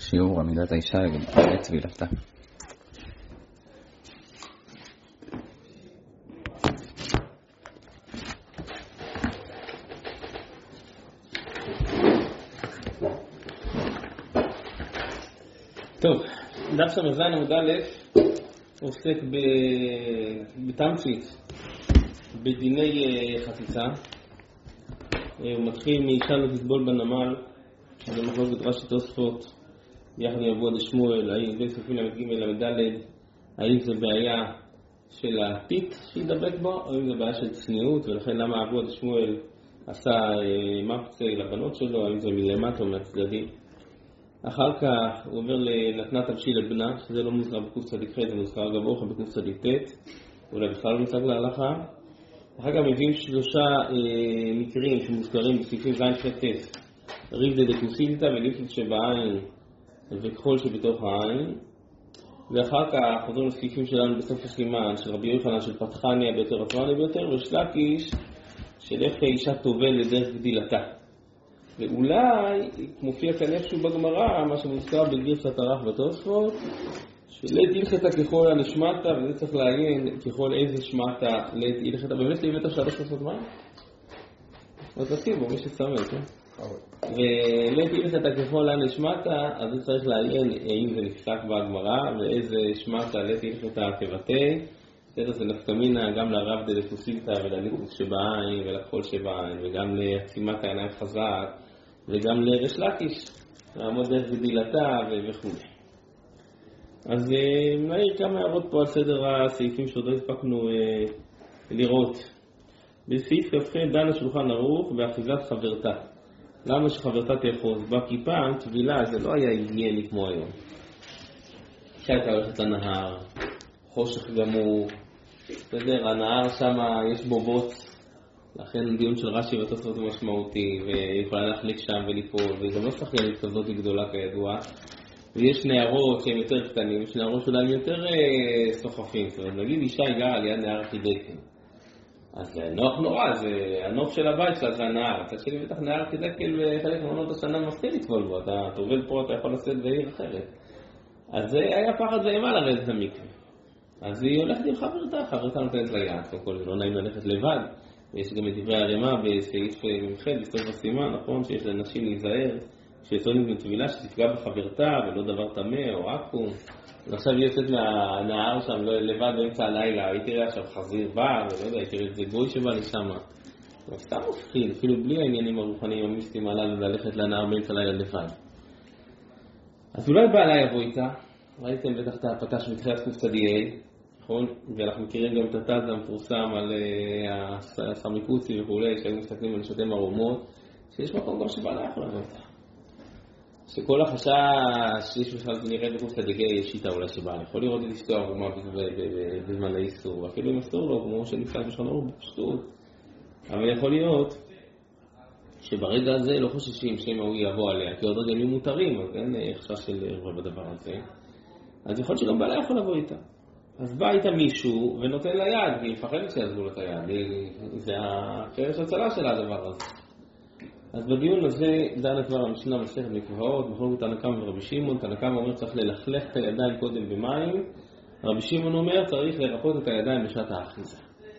שיעור עמידת האישה לגבי טבילתה. טוב, דף ס"ז עמוד א' עוסק בתמצית בדיני חציצה. הוא מתחיל מאישה לא תטבול בנמל, שזה מחלוקת רש"י תוספות יחד עם אבו עד שמואל, האם בסופים ל"ג, האם זה בעיה של הפיק שידבק בו, או אם זה בעיה של צניעות, ולכן למה אבו עד שמואל עשה מפצה לבנות שלו, האם זה מלמטה או מהצדדים. אחר כך הוא אומר לנתנה תבשיל לבנה, שזה לא מוזכר בקוף צדיק ח', זה מוזכר גם אוכל בקוף צדיק ט', אולי בכלל לא מוצג להלכה. אחר כך מביאים שלושה מקרים שמוזכרים בסעיפים ז' ח' ט', ריב דקוסיתא וליפת שבעין וכחול שבתוך העין. ואחר כך חוזרים לסעיפים שלנו בסוף הסימן של רבי יוחנן של פתחניה ביותר עצמני ביותר, ושלקיש של איך אישה טובל לדרך גדילתה. ואולי מופיע כאן איפשהו בגמרא, מה שמוזכר בגרסת הר"ח בתוספות, שלית הלכתה ככל הנשמטה, וזה צריך לעיין ככל איזה שמטה לית הלכתה. באמת להבאת שלוש לעשות מה? אז תשיבו, מי ששמל, כן? ולית הלכתה ככל הנשמטה, אז זה צריך לעיין אם זה נפסק בגמרא, ואיזה שמטה לית הלכתה כבתי. זה נפקמינה גם לרב דלקוסיתא ולליכוס שבעין ולכחול שבעין, וגם לעצימת העיניים חזק, וגם לריש לקיש, לעמוד דרך גדילתה וכו'. אז נעיר כמה הערות פה על סדר הסעיפים שעוד לא הספקנו לראות. בסעיף כ"ח דן השולחן ערוך באחיזת חברתה. למה שחברתה תאחוז? בכיפה טבילה זה לא היה היגייני כמו היום. אישה הייתה הולכת לנהר, חושך גמור, בסדר, הנהר שם יש בו בוץ, לכן דיון של רש"י בתוספות הוא משמעותי, ויכולה להחליק שם וליפול, וגם לא שחיינית כזאת גדולה כידוע, ויש נערות שהם יותר קטנים, יש נערות שאולי יותר סוחפים, זאת אומרת, נגיד אישה היא גרה ליד נהר חידקל, אז נוח נורא, זה הנוף של הבית שלה, זה הנהר, אתה שלי בטח נהר חידקל וחלק מעונות השנה מפחיד לטבול בו, אתה טובל פה, אתה יכול לשאת בעיר אחרת, אז זה היה פחד ואימה לרדת למקווה. אז היא הולכת עם חברתה נותנת ליד, כל זה לא נעים ללכת לבד. יש גם את דברי הרמ"א בסעיף ממחד, בסוף הסימן, נכון, שיש לנשים להיזהר, שיצאונים בטבילה שתפגע בחברתה ולא דבר טמא או עקום. אז עכשיו היא יוצאת מהנהר שם לבד באמצע הלילה, היא תראה עכשיו חזיר בא, ולא יודע, היא תראה את זה גוי שבא לשם. אבל סתם מפחיד, אפילו בלי העניינים הרוחניים המיסטיים הללו ללכת לנהר באמצע הלילה לבד. אז אולי בעלה יבוא איתה, ראיתם בטח את הפתח מתחילת קוף צדיעי, נכון? ואנחנו מכירים גם את התז המפורסם על הסרמיקוצי וכולי, שהיו מסתכלים על נשותי מרומות, שיש מקום גם שבעלה יכול לבוא איתה. שכל החשש שיש בכלל זה נראה בקוף צדיעי יש איתה אולי שבעלה. יכול לראות את אשתו ערומה בזמן האיסור, אפילו אם אסור לו, כמו שנפסק בשולחן ערוך בפשטות. אבל יכול להיות שברגע הזה לא חוששים שמא הוא יבוא עליה, כי עוד רגע הם מותרים, אז אין חשש של ערב בדבר הזה. אז יכול להיות שגם בעלה יכול לבוא איתה. אז בא איתה מישהו ונותן לה יד, והיא מפחדת שיעזבו לו את היד. זה הקרש הצלה של הדבר הזה. אז בדיון הזה דן כבר המשנה מסכת מקוואות, מחלוקת תנא קמא ורבי שמעון. תנא קמא אומר צריך ללכלך את הידיים קודם במים, רבי שמעון אומר צריך לרפות את הידיים בשעת האחיזה.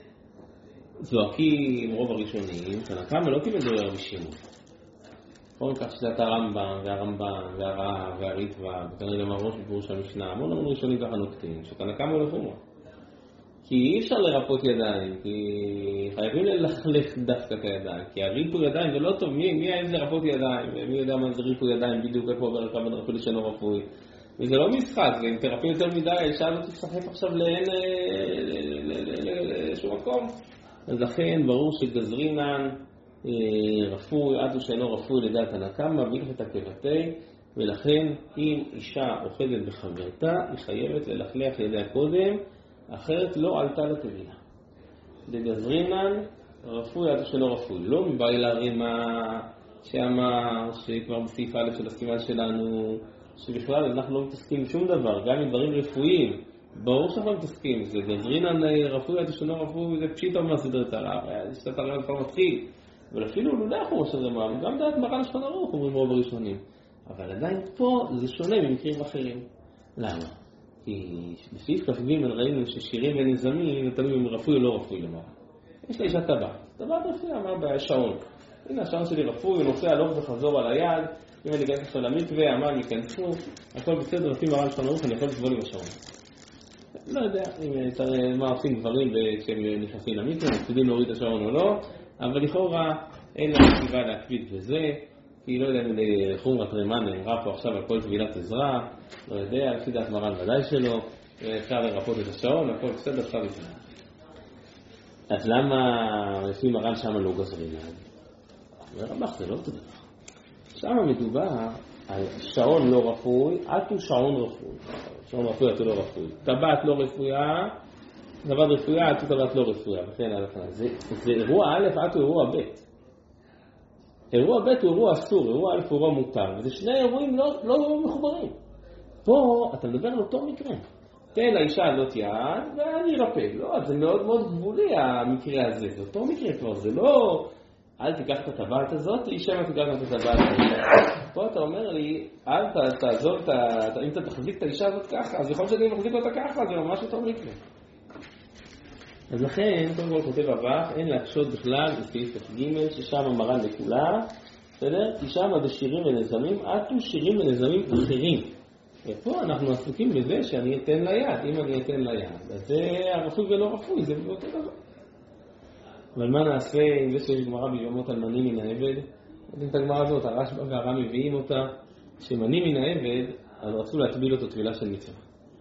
זועקים רוב הראשונים, תנא קמא לא קיבל דברי רבי שמעון. כל כך שזה הרמב"ם והר"א והריטב"א, וכנראה גם הראש בפירוש המשנה, המון ראשונים ככה נוקטים, שתנא קמא הולך אומה. כי אי אפשר לרפות ידיים, כי חייבים ללכלך דווקא את הידיים, כי הריפו ידיים זה לא טוב, מי העז לרפות ידיים, ומי יודע מה זה ריפו ידיים, בדיוק איפה עובר הקו הדרפולי שלא רפוי. וזה לא משחק, ואם תרפי יותר מדי, האישה לא תשחק עכשיו לאיזשהו מקום. אז לכן ברור שגזרינן, רפוי, עד שאינו רפוי לדעת תנא קמא, והלכת כבתי, ולכן אם אישה אוחזת בחברתה, היא חייבת ללכלך ידיה קודם, אחרת לא עלתה לטבילה. דגזרינן, רפוי עד שאינו רפוי. לא מבאי להרימה שאמר, שכבר בסעיף א' של הסימן שלנו, שבכלל אנחנו לא מתעסקים בשום דבר, גם עם דברים רפואיים, ברור שאנחנו מתעסקים, זה גזרינן רפוי עד שאינו רפוי, זה פשיטה מהסדרת הרב, זה שאתה הרב כבר מתחיל. אבל אפילו לא אנחנו ראש הזה מה, גם דעת מרן השולחן ערוך אומרים רוב הראשונים. אבל עדיין פה זה שונה ממקרים אחרים. למה? כי בסעיף כ"ג ראינו ששירים ונזמים תלוי אם רפוי או לא רפוי למעלה. יש לאישה טבעת רפויה, אמר בשעון. הנה השעון שלי רפוי, הוא נוסע הלוך וחזור על היד, אם אני אגעת עכשיו למקווה, המים ייכנסו, הכל בסדר, לפי מרן שולחן ערוך, אני יכול לסבול עם השעון. לא יודע מה עושים דברים כשהם נכנסים למקווה, מקפידים להוריד את השעון או לא, אבל לכאורה אין לה סיבה להקפיד בזה, כי לא יודע אם חומרת רימן נאמרה פה עכשיו על כל טבילת עזרה, לא יודע, לפי דעת מרן ודאי שלא, אפשר לרפות את השעון, הכל בסדר, אפשר לפני. אז למה לפי מרן שמה לא גזרים להם? ורבח זה לא טוב. שם מדובר על שעון לא רפוי, עטו שעון רפוי. שעון רפוי, עטו לא רפוי. טבעת לא רפויה, טבעת רפויה, עטו טבעת לא רפויה. זה אירוע א', עטו אירוע ב'. אירוע ב' הוא אירוע אסור, אירוע א' הוא אירוע מותר. וזה שני אירועים לא מחוברים. פה אתה מדבר על אותו מקרה. תן לאישה הזאת יד ואני ארפא. לא, זה מאוד מאוד גבולי המקרה הזה. זה אותו מקרה כבר, זה לא... אל תיקח את הטבעת הזאת, אישה מה תיקח את הטבעת הזאת. פה אתה אומר לי, אל תעזור, אם אתה תחזיק את האישה הזאת ככה, אז יכול שאני מחזיק אותה ככה, זה ממש אותו מקרה. אז לכן, קודם כל כותב אבך, אין להקשות בכלל בסעיף כ"ג, ששם מרן לכולה, בסדר? כי שם בשירים ונזמים, עטו שירים ונזמים אחרים. ופה אנחנו עסוקים בזה שאני אתן לה יד, אם אני אתן לה יד. אז זה הרפוי ולא רפוי, זה באותו דבר. אבל מה נעשה עם זה שיש גמרא ביבמות על מנים מן העבד? יודעים את הגמרא הזאת, הרשב"א והר"ם מביאים אותה, שמנים מן העבד, אז רצו להטביל אותו טבילה של מצווה.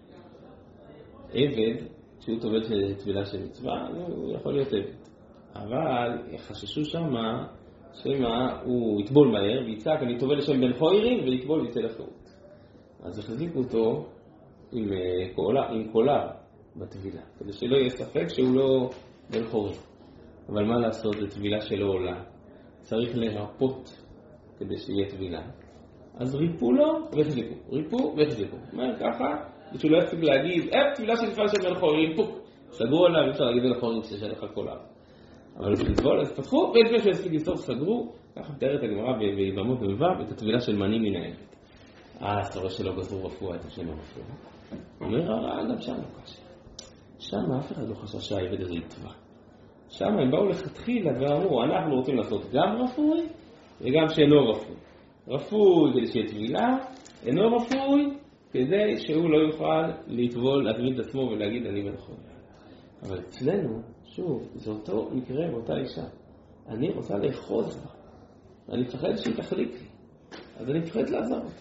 עבד, שהוא טובל טבילה של מצווה, הוא יכול להיות עבד. אבל חששו שמה, שמה הוא יטבול מהר, ויצעק, אני טובל לשם בן חוירים, ויטבול ויצא לחירות. אז החזיקו אותו עם קולר בטבילה, כדי שלא יהיה ספק שהוא לא בן חורים. אבל מה לעשות, זו טבילה שלא עולה. צריך לרפות כדי שיהיה טבילה. אז ריפו לו והחזיקו. ריפו והחזיקו. אומר ככה, בשביל לא יפסיק להגיד, טבילה של נפל של בן חורים, פוק. סגרו עליו, אפשר להגיד בן חורים שיש לך קולר. אבל לטבול, אז פתחו, ולפני שהספיק לסוף סגרו, ככה מתארת הגמרא ביבמות במבב, את הטבילה של מנים מן העבד. אתה רואה שלא גזרו רפואה את השם הרפואה. אומר הר"ן, גם שם לא קשה. שם אף אחד לא חשש שהעבד הזה יטבע. שם הם באו לכתחילה ואמרו, אנחנו רוצים לעשות גם רפוי וגם שאינו רפוי. רפוי כדי שיהיה טבילה, אינו רפוי כדי שהוא לא יוכל לטבול, להטביל את עצמו ולהגיד אני בן חורים. אבל אצלנו, שוב, זה אותו מקרה באותה אישה. אני רוצה לאחוז בה. אני מפחד שהיא תחליק לי. אז אני מפחד לעזור אותה.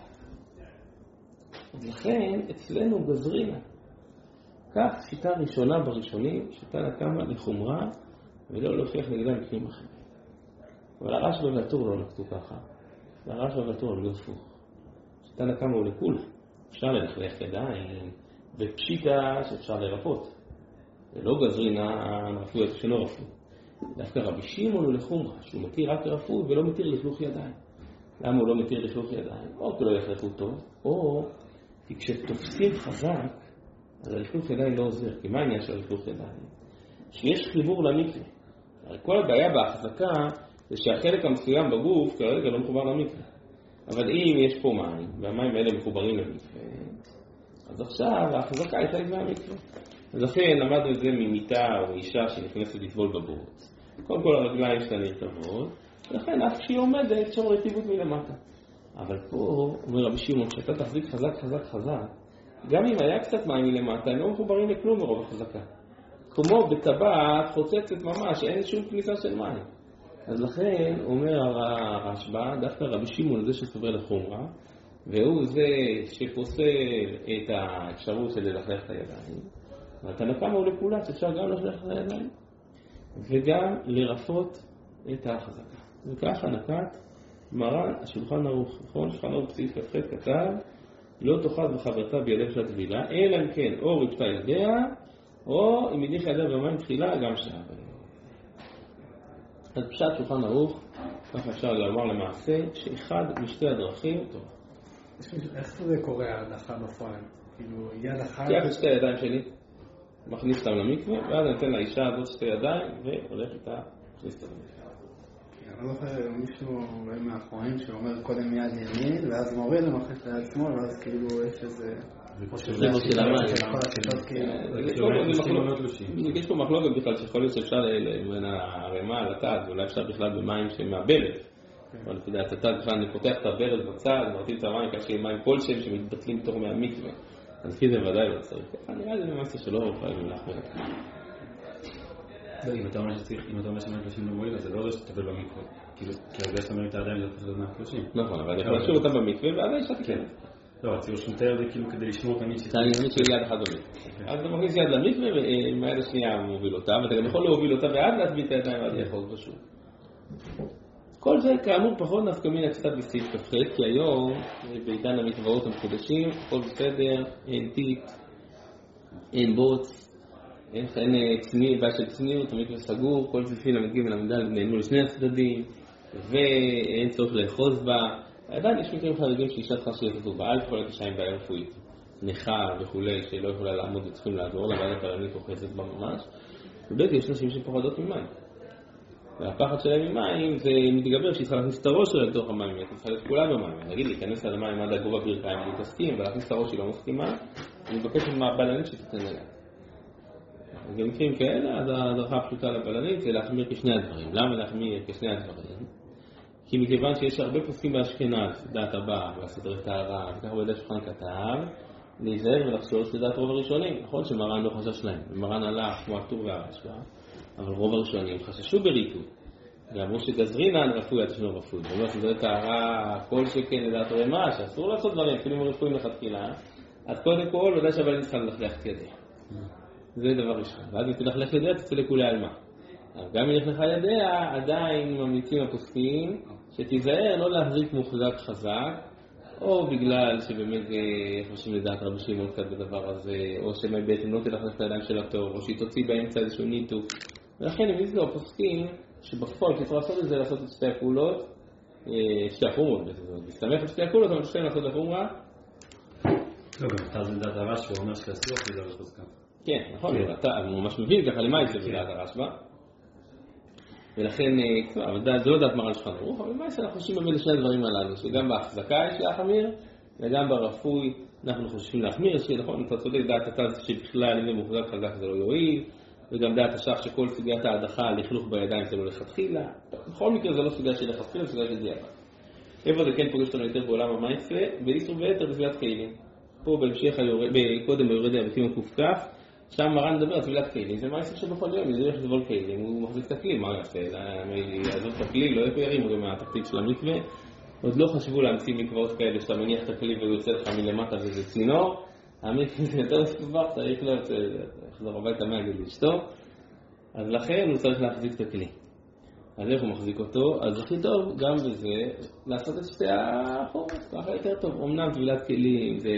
אז לכן, אצלנו גזרינה. כך שיטה ראשונה בראשונים, שיטה לקמה לחומרה, ולא להוכיח נגדם מקרים אחרים. אבל הרשב"א והטור לא נקטו ככה. והרשב"א והטור לא הפוך. שיטה לקמה הוא לכולה. אפשר ללכלך ידיים, ופשיטה שאפשר לרפות. ולא גזרינה רפוי את שלא רפוי. דווקא רבי שמעון הוא לחומרה, שהוא מתיר רק רפוי ולא מתיר לכלוך ידיים. למה הוא לא מתיר לכלוך ידיים? או כי לא יחלכו טוב, או כי כשתופסים חזק, אז הלכלוך ידיים לא עוזר. כי מה העניין של הלכלוך ידיים? שיש חיבור למקווה. כל הבעיה בהחזקה זה שהחלק המסוים בגוף כרגע לא מחובר למקווה. אבל אם יש פה מים, והמים האלה מחוברים למקווה, אז עכשיו ההחזקה הייתה לגבי המקווה. אז לכן למדנו את זה ממיטה או אישה שנכנסת לטבול בבוץ. קודם כל הרגליים שלה נרטבות, ולכן אף כשהיא עומדת שם רטיבות מלמטה. אבל פה אומר רבי שמעון, שאתה תחזיק חזק חזק חזק, גם אם היה קצת מים מלמטה, הם לא מחוברים לכלום מרוב החזקה. כמו בטבעת חוצצת ממש, אין שום כניסה של מים. אז לכן אומר הרשב"א, דווקא רבי שמעון זה שסובר לחומרה, והוא זה שפוסל את האפשרות של ללכלך את הידיים. והתנא קמא הוא לכולה, שאפשר גם ללכלך את הידיים, וגם לרפות את החזקה. וככה נקט מרן השולחן ערוך, נכון? שולחן ערוך סעיף כ"ח כתב, לא תאחז בחברתה בידיה של הטבילה, אלא אם כן או ריפתה ידיה, או אם הניחה ידיה במים תחילה, גם שעה. אז פשט שולחן ערוך, ככה אפשר לומר למעשה, שאחד משתי הדרכים טוב. איך זה קורה ההנחה בפועל? כאילו יד אחת... תיקח את שתי הידיים שלי, מכניס אותם למקווה, ואז אני אתן לאישה הזאת שתי ידיים, והולך איתה, מכניס אותם למקווה. אני לא זוכר מישהו מאחורים שאומר קודם יד ימין, ואז מוריד למחליף ליד שמאל, ואז כאילו יש איזה... זה מה של המים. יש פה מחלוקת בכלל שיכול להיות שאפשר בין הרמה לתת, ואולי אפשר בכלל במים שמהברד. אבל לפי דעת התת בכלל אני פותח את הברד בצד, מרטיב את המים כך שיהיה מים כלשהם שמתבטלים תור מהמקווה. אז לפי זה ודאי לא צריך. נראה לי במעשה שלא חייבים להחמיר. אם אתה אומר שמהקלשים לא מועיל, אז זה לא הולך שתטבל במקווה. כאילו, כי הרבה שאתה את הידיים זה פשוט מהקלשים. נכון, אבל אני יכול להשאיר אותם במקווה, ועדיין שאתה כן. לא, הציור שמתאר זה כאילו כדי לשמור תמיד אתה ימיד של יד אחד במקווה. אז אתה מכניס יד למקווה, ועם היד השנייה מוביל אותה, ואתה גם יכול להוביל אותה ועד להטביע את הידיים ועד יכול פשוט. כל זה כאמור פחות נפקא מינה קצת בסעיף כ"ח, כי היום בעידן המקוואות המקודשים, הכל בסדר, אין טיט, אין בוץ, אין בעיה של צניעות, המקווה סגור, כל סעיפים למ"ג ולמ"ד נענו לשני הצדדים, ואין צורך לאחוז בה. עדיין יש מקרים חריגים שאישה צריכה שיחזו בעל, יכולה קשה עם בעיה רפואית, נכה וכולי, שלא יכולה לעמוד וצריכים לעזור לה, ועד הפרלמית אוחזת בה ממש. ובעצם יש נשים שפוחדות ממים. והפחד שלהם ממים זה מתגבר שהיא צריכה להכניס את הראש שלה לתוך המים, היא צריכה להיות כולה במים. נגיד להיכנס על המים עד הגובה ברכיים ולהתעסקים ולהכניס את הראש שהיא לא מסכימה, אני מבקשת מהבלנית שתתן אליה. במקרים כאלה, אז הדרכה הפשוטה לבלנית זה להחמיר כשני הדברים. למה להחמיר כשני הדברים? כי מכיוון שיש הרבה פוסקים באשכנז, דעת הבא, והסדרי טהרה, וככה בידי שולחן כתב, להיזהר ולחשוש לדעת רוב הראשונים. נכון שמרן לא חשש להם, ומרן הלך כמו הטור והרשב"א, אבל רוב הראשונים חששו בריתו. ואמרו שגזרינן רפוי עד שנו רפוי. ואומר סדרי טהרה, כל שכן לדעת רמה, שאסור לעשות דברים, אפילו רפואים לכתחילה, אז קודם כל, ודאי שהבלנית צריכה ללכלך את ידיה. זה דבר ראשון. ואז אם תלכלך ידיה, תצא לכולי על מה. גם אם ילכלך ידיה, עדיין ממליצים הפוסקים שתיזהר לא להחזיק מוחזק חזק, או בגלל שבאמת חושבים לדעת רבי שמעון קצת בדבר הזה, או שבעצם לא תלכלך את הידיים של התור, או שהיא תוציא באמצע איזשהו ניתוק. ולכן הם יזלו הפוסקים שבפועל כשצריך לעשות את זה, לעשות את שתי הפעולות, שתי החומרות, להסתמך על שתי הפעולות, אבל שתיים לעשות החומרה. לא, גם אתה זה דעת הרש, הוא אומר שאסור אחרי זה על חזקה. כן, נכון, אתה ממש מבין ככה למה זה בדעת הרשב"א. ולכן, זה לא דעת מרן שולחן ערוך, אבל מה שאנחנו חושבים באמת לשני הדברים הללו, שגם בהחזקה יש להחמיר, וגם ברפוי אנחנו חושבים להחמיר, שנכון, אתה צודק, דעת התז שבכלל אם זה מוחזק חזק זה לא יועיל, וגם דעת השח שכל סוגיית ההדחה, לכלוך בידיים זה לא לכתחילה. בכל מקרה זה לא סוגיה של לכתחילה, זה סוגיה של דיעבד. איפה זה כן פוגש אותנו יותר בעולם המייסה, באיסור ויתר בטבילת כלים. פה בהמשך, קודם ביורד היבטים הקופקף, שם מרן מדבר על טבילת כלים, זה מייסה שבכל יום, ידעו איך לטבול כלים, הוא מחזיק את הכלי, מה הוא יעשה? יעזוב את הכלי, לא ירים אותו מהתחתית של המקווה. עוד לא חשבו להמציא מקוואות כאלה שאתה מניח את הכלי והוא יוצא לך מלמטה וזה צינור. המקווה זה יותר מסובך, צריך לא יוצא, לחזור הביתה מהגיד לאשתו. אז לכן הוא צריך להחזיק את הכלי. אז איך הוא מחזיק אותו? אז הכי טוב גם בזה לעשות את שתי החורות, ככה יותר טוב. אמנם טבילת כלים זה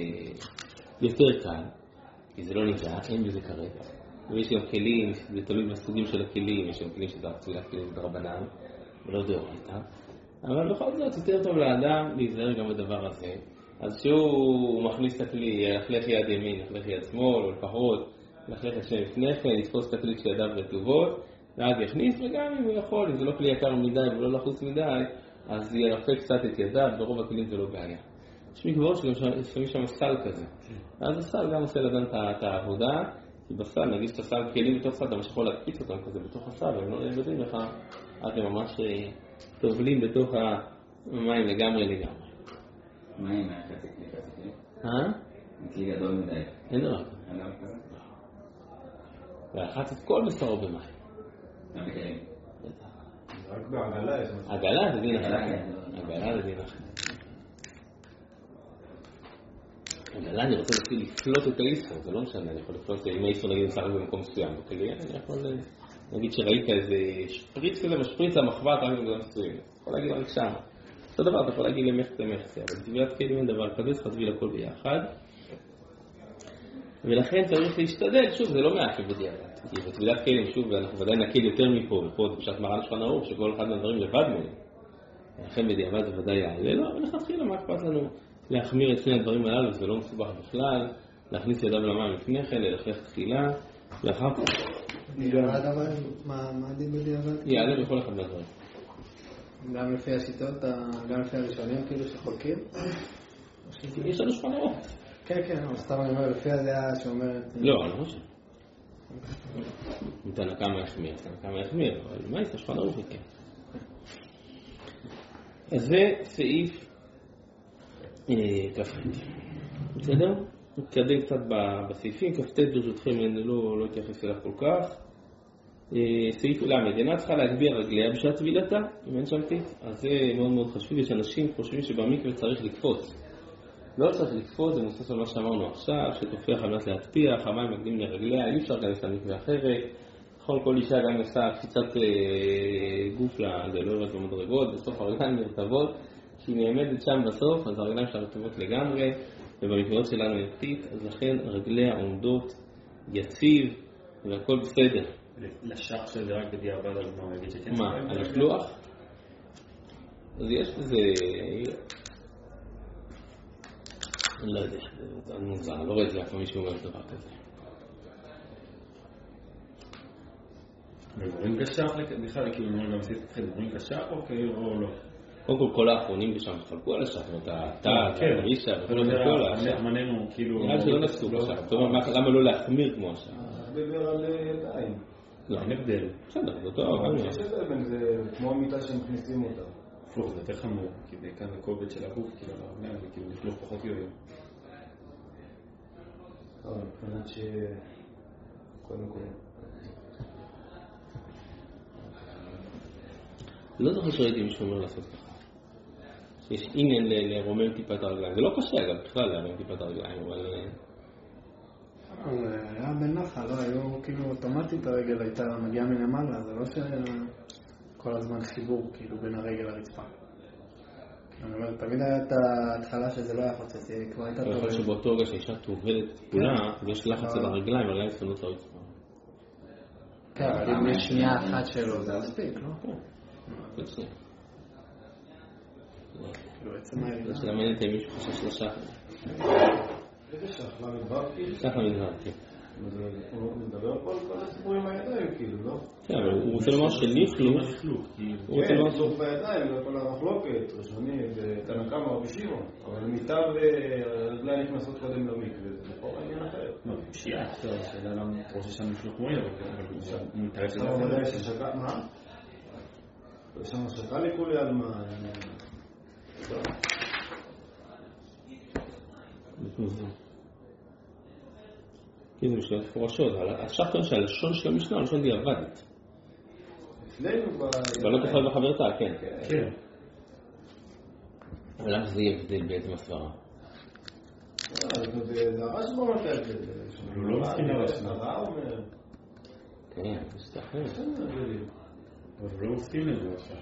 יותר קל, כי זה לא ניגע, אין בזה כרגע. ויש גם כלים, זה תלוי בסוגים של הכלים, יש גם כלים שזה טבילת כלים ברבנן, ולא דאורייתא. אבל בכל זאת יותר טוב לאדם להיזהר גם בדבר הזה. אז שהוא מכניס את הכלי, ילכלך יד ימין, ילכלך יד שמאל, או לפחות ילכלך את שני לפני כן, יתפוס את הכלי כשידיו רטובות, ואז יכניס, וגם אם הוא יכול, אם זה לא כלי יקר מדי ולא לחוץ מדי, אז ירפא קצת את ידיו, ברוב הכלים זה לא בעיה. יש מקוואות שגם שמים שם סל כזה. אז הסל גם עושה לדן את העבודה, כי בסל, נגיד שאתה סל כלים בתוך סל, אתה ממש יכול להקפיץ אותם כזה בתוך הסל, והם לא נאבדים לך, אז הם ממש טובלים בתוך המים לגמרי. מה עם חצי כלי? כלי גדול מדי. אין דבר כזה. אין דבר כזה? ולחץ את כל בשרו במים. גם בכלים. רק בעגלה יש משהו. עגלה זה דין אחר. עגלה זה דין אחר. עגלה אני רוצה להתחיל לפלוט את האיסור, זה לא משנה, אני יכול לפלוט, אם האיסור נגיד נצטרך במקום מסוים, בכלי, אני יכול להגיד שראית איזה שפריץ כזה, משפריץ המחבת רק במקום מסוים. יכול להגיד רק שם. אותו דבר, אתה יכול להגיד למחצה, אבל בטבילת כלים אין דבר כזה, צריך להטביל הכל ביחד. ולכן צריך להשתדל, שוב, זה לא מעכב בדיעבד. כי בטבילת כלים, שוב, אנחנו ודאי נקל יותר מפה, ופה זה פשט מרן שולחן ערוך, שכל אחד מהדברים לבד מהם. ולכן בדיעבד זה ודאי יעלה לו, אבל לכתחילה מה אכפת לנו להחמיר את שני הדברים הללו, זה לא מסובך בכלל, להכניס ידיו למים לפני כן, ללכלך תחילה, לאחר כך. בדיעבד אבל, מה הדין בדיעבד? יעלה בכל אחד מהדברים. גם לפי השיטות, גם לפי הראשונים כאילו שחולקים? יש לנו שולחנות. כן, כן, אבל סתם אני אומר, לפי הדעה שאומרת... לא, אני חושב. תנא קמא יחמיר, אבל מה יש לשולחן ערוך כן. אז זה סעיף כ"ח. בסדר? נתקדם קצת בסעיפים, כ"ט ברשותכם אני לא אתייחס אליו כל כך. סעיף ל', אינה צריכה להגביה רגליה בשעת טבילתה, אם אין שם טיט, אז זה מאוד מאוד חשוב. יש אנשים חושבים שבמקווה צריך לקפוץ. לא צריך לקפוץ, זה מוסס על מה שאמרנו עכשיו, שתופח על מנת להטפיח, המים מקדים לרגליה, אי אפשר להיכנס למקווה אחרת. כל אישה גם עושה קפיצת גוף לדלורת במדרגות, בסוף הרגליים נרטבות, שהיא נעמדת שם בסוף, אז הרגליים שלה רטובות לגמרי, ובמקוואות שלנו יש טיט, אז לכן רגליה עומדות יציב, והכל בסדר. לשח שזה רק בדיעבד על מה להגיד שכן? מה, על השלוח? אז יש לזה... אני לא יודע, זה מוזר, אני לא רואה את זה אף מישהו אומר דבר כזה. דברים קשח, בכלל, כאילו נאמר גם עשית אתכם דברים קשח או לא? קודם כל האחרונים בשם חלקו על השח, זאת אומרת, אתה, הרישה, וכל השח. מננו, כאילו... נראה שלא נסו בשח, זאת אומרת, למה לא להחמיר כמו השח? דבר על ידיים. לא, אין הבדל. בסדר, זה אותו. יש הבדל בין זה, כמו המיטה שמכניסים אותה. הפוך, זה יותר חמור, כי זה כאן הכובד של הגוף, כאילו, וכאילו נשלוח פחות יורים. מבחינת ש... קודם כל... לא זוכר שראיתי מישהו אומר לעשות ככה. יש עניין לרומם טיפת הרגליים. זה לא קשה אגב, בכלל לרומם טיפת הרגליים, אבל... היה בנחל, לא? היו כאילו אוטומטית הרגל הייתה מגיעה מלמעלה, זה לא שכל הזמן חיבור כאילו בין הרגל לרצפה. אני אומר, תמיד היה את ההתחלה שזה לא היה חוצץ, כבר הייתה טובה. יכול להיות שבאותו רגע שאישה טובלת כולה, ויש לחץ על הרגליים, הרגליים צפנות לרצפה. כן, אבל אם יש שנייה אחת שלו, זה מספיק, לא? כן, זה כאילו עצם הירידה. זה למעניין את מישהו חושב שלושה. איזה שח למדבר כאילו? שח למדבר, כן. הוא מדבר פה על כל הסיפורים הידיים כאילו, לא? כן, אבל הוא רוצה לומר שליכלוך, הוא רוצה לומר לזוך בידיים, לא כל המחלוקת, ראשוני, תנא קמא רבי שמעון, אבל מיטה ורגליים נכנסות קודם למקווה, זה פה עניין אחר. לא, פשיעה, שאלה למה אתה רוצה שאני משלוח רואים, אבל הוא מתאר שזה אתה אומר ששקע, מה? שם שקע לי כולי על מה? כאילו יש לו מפורשות, אבל השחטון שהלשון של המשנה, הלשון דיעבדית. אצלנו אבל לא תוכל בחברתה, כן. כן. אבל למה זה יהיה הבדל בעצם הסברה? זה הרש במקד, הוא לא מסכים לרש. הרע אומר... כן, זה אחר. אבל הוא לא מסכים לזה עכשיו.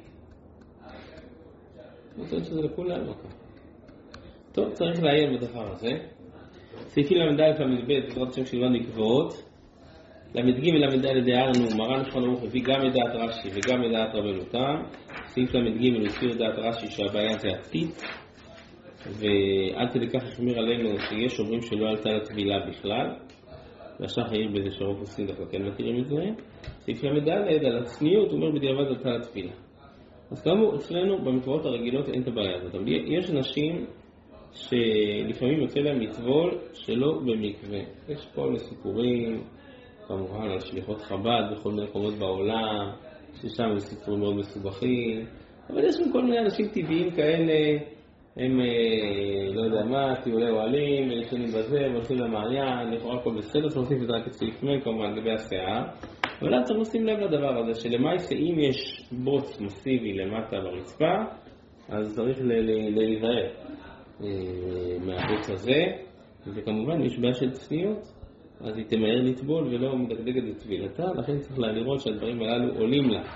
אני חושב שזה לכולם לא ככה. טוב, צריך לעיין בדבר הזה. סעיפים ל"ד למ"ב, בעזרת השם שלמד מקוואות. ל"ג ול"ד הערנו, מרן שולחן ערוך הביא גם את דעת רש"י וגם את דעת רבנו תם. סעיף ל"ג הוא הזכיר את דעת רש"י שהבעיה זה הטיט, ועד כדי כך החמיר עלינו שיש אומרים שלא עלתה לטבילה בכלל, והשח העיר בזה שרוב עושים דווקא כן מכירים את זה. סעיף ל"ד על הצניעות, הוא אומר בדיעבד עלתה לטבילה. אז כאמור, אצלנו במקוואות הרגילות אין את הבעיה הזאת, אבל יש אנשים שלפעמים יוצא להם לטבול שלא במקווה. יש כל מיני סיפורים, כמובן על שליחות חב"ד בכל מיני מקומות בעולם, ששם זה סיפורים מאוד מסובכים, אבל יש גם כל מיני אנשים טבעיים כאלה, הם לא יודע מה, טיולי אוהלים, ישנים בזה, הולכים למעיין, לכאורה הכל בסדר, שעושים את זה רק את סעיף מ' כמובן לגבי השיער, אבל אז צריך לשים לב לדבר הזה, שלמעשה אם יש בוץ מסיבי למטה ברצפה, אז צריך להיזהר מהבוץ הזה, וכמובן יש בעיה של צניעות, אז היא תמהר לטבול ולא מדגדגת את טבילתה, לכן צריך לראות שהדברים הללו עולים לה.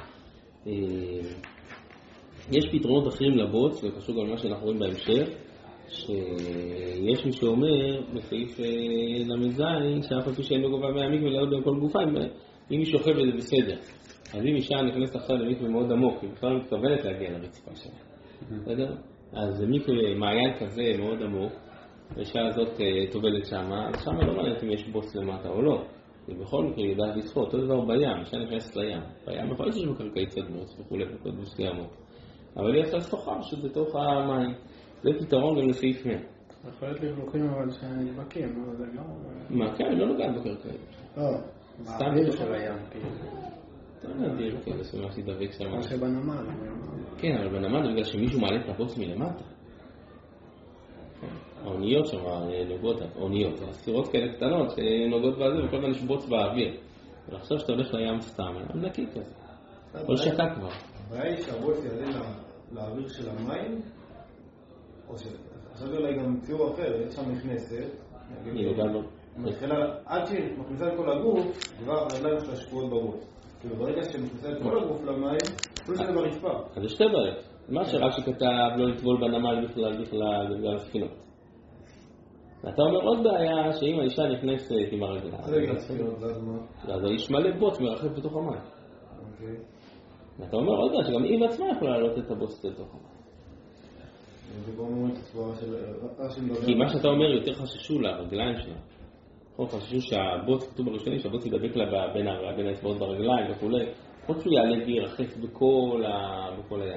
יש פתרונות אחרים לבוץ, וקשור גם מה שאנחנו רואים בהמשך, שיש מי שאומר בסעיף ל"ז, שאף על פי שאין בגובה מהמקווה ולעוד בכל גופה, אם היא שוכבת זה בסדר. אז אם אישה נכנסת עכשיו למקווה מאוד עמוק, היא בכלל מתכוונת להגיע לרצפה שלה. בסדר? אז זה מקווה מעיין כזה מאוד עמוק, האישה הזאת טובלת שמה, אז שמה לא מעניין אם יש בוץ למטה או לא. ובכל מקרה ידעת לצפות, אותו דבר בים, אישה נכנסת לים. בים יכול להיות שיש בקרקעית צדמות וכולי, וכולי מסוימות. אבל היא עושה שוחה פשוט בתוך המים. זה פתרון גם לסעיף 100. יכול להיות לבלוקים אבל שנדבקים, לא, זה לא... מה, כן, לא נוגע בקרקעית. לא, באוויר של הים, כאילו. אתה לא נדיר, כן, זה ממש ידבק שם. מה שבנמל. כן, אבל בנמל זה בגלל שמישהו מעלה את הבוץ מלמטה. האוניות שם נוגעות, האוניות, הסירות כאלה קטנות שנוגעות בזה וכל הזמן יש בוץ באוויר. ולחשוב שאתה הולך לים סתם, נקי כזה. כל שקע כבר. הבעיה היא שהבוץ יעלה לאוויר של המים, או עכשיו אולי גם ציור אחר, יש שם נכנסת, עד שהיא מכניסה את כל הגוף, כבר הרגליים שלה שקועות בבוץ. כאילו ברגע שמכניסה את כל הגוף למים, כל זה ברצפה. אז יש שתי בעיות. מה שרק שכתב לא לטבול בנמל בגלל הספינות. ואתה אומר עוד בעיה שאם האישה נכנסת עם הרגליים, אז האיש מלא בוץ מרחב בתוך המים. ואתה אומר עוד בעיה שגם היא בעצמה יכולה לעלות את הבוץ לתוך המים. כי מה שאתה אומר יותר חששו לרגליים שלה. חששו שהבוץ, כתוב בראשונים, שהבוץ ידבק לה בין האצבעות ברגליים וכו'. עוד שהוא יעלה וירחף בכל הים.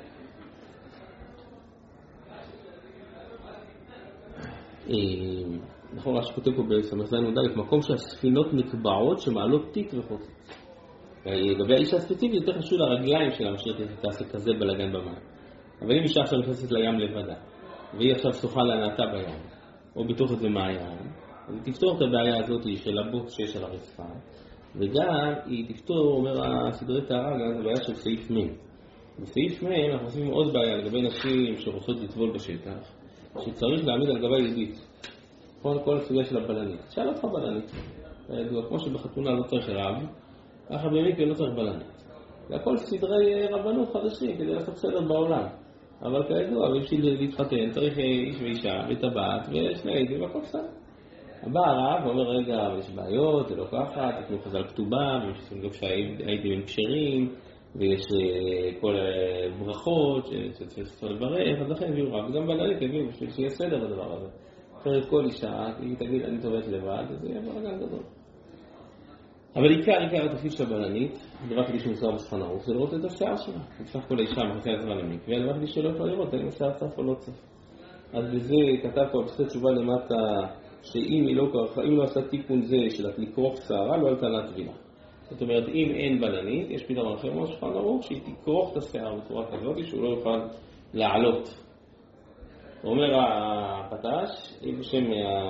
נכון, מה שכותב פה בסמ"ז ד' מקום שהספינות נקבעות שמעלות תיק וחוצץ. לגבי האישה הספציפית יותר חשוב לרגליים שלה משאיר תעשה כזה בלגן במים. אבל אם אישה עכשיו נכנסת לים לבדה והיא עכשיו שוחה להנאתה בים או בתוך איזה מעיין, אז היא תפתור את הבעיה הזאת של הבוץ שיש על הרצפה, וגם היא תפתור, אומר הסדרי טהרה, גם את הבעיה של סעיף מ'. בסעיף מ' אנחנו עושים עוד בעיה לגבי נשים שרוצות לטבול בשטח, שצריך להעמיד על גבה יהודית. כל הסוגיה של הבלנית. שאל אותך בלנית. כמו שבחתונה לא צריך רב, ככה במקרה לא צריך בלנית. זה הכל סדרי רבנות חדשים כדי לעשות סדר בעולם. אבל כידוע, בשביל להתחתן צריך איש ואישה וטבעת ושני עדים והכל בסדר. הבא הרב אומר רגע, יש בעיות, זה לא ככה, תתנו חז"ל כתובה, וגם שהעדים הם כשרים, ויש כל ברכות שצריך לברך, אז לכן הביאו רב, וגם בלנית הביאו בשביל שיהיה סדר בדבר הזה. אחרת כל אישה, אם תגיד אני טובעת לבד, אז זה יהיה ברגע גדול. אבל עיקר התפקיד של הבלנית, דבר כדי שמוסר בשולחן ערוך, זה לראות את השיער שלה. בסך כל האישה מכניסה את זמן למקווה, דבר כדי שלא יכולה לראות האם השיער צף או לא צף. אז בזה כתב פה בסוף תשובה למטה, שאם היא לא עשה תיקון זה של לכרוך שערה, לא עלתה לה טבילה. זאת אומרת, אם אין בלנית, יש פתרון אחר בשולחן ערוך, שהיא תכרוך את השיער בצורה כזאת, שהוא לא יוכל לעלות. אומר הפטש, בשם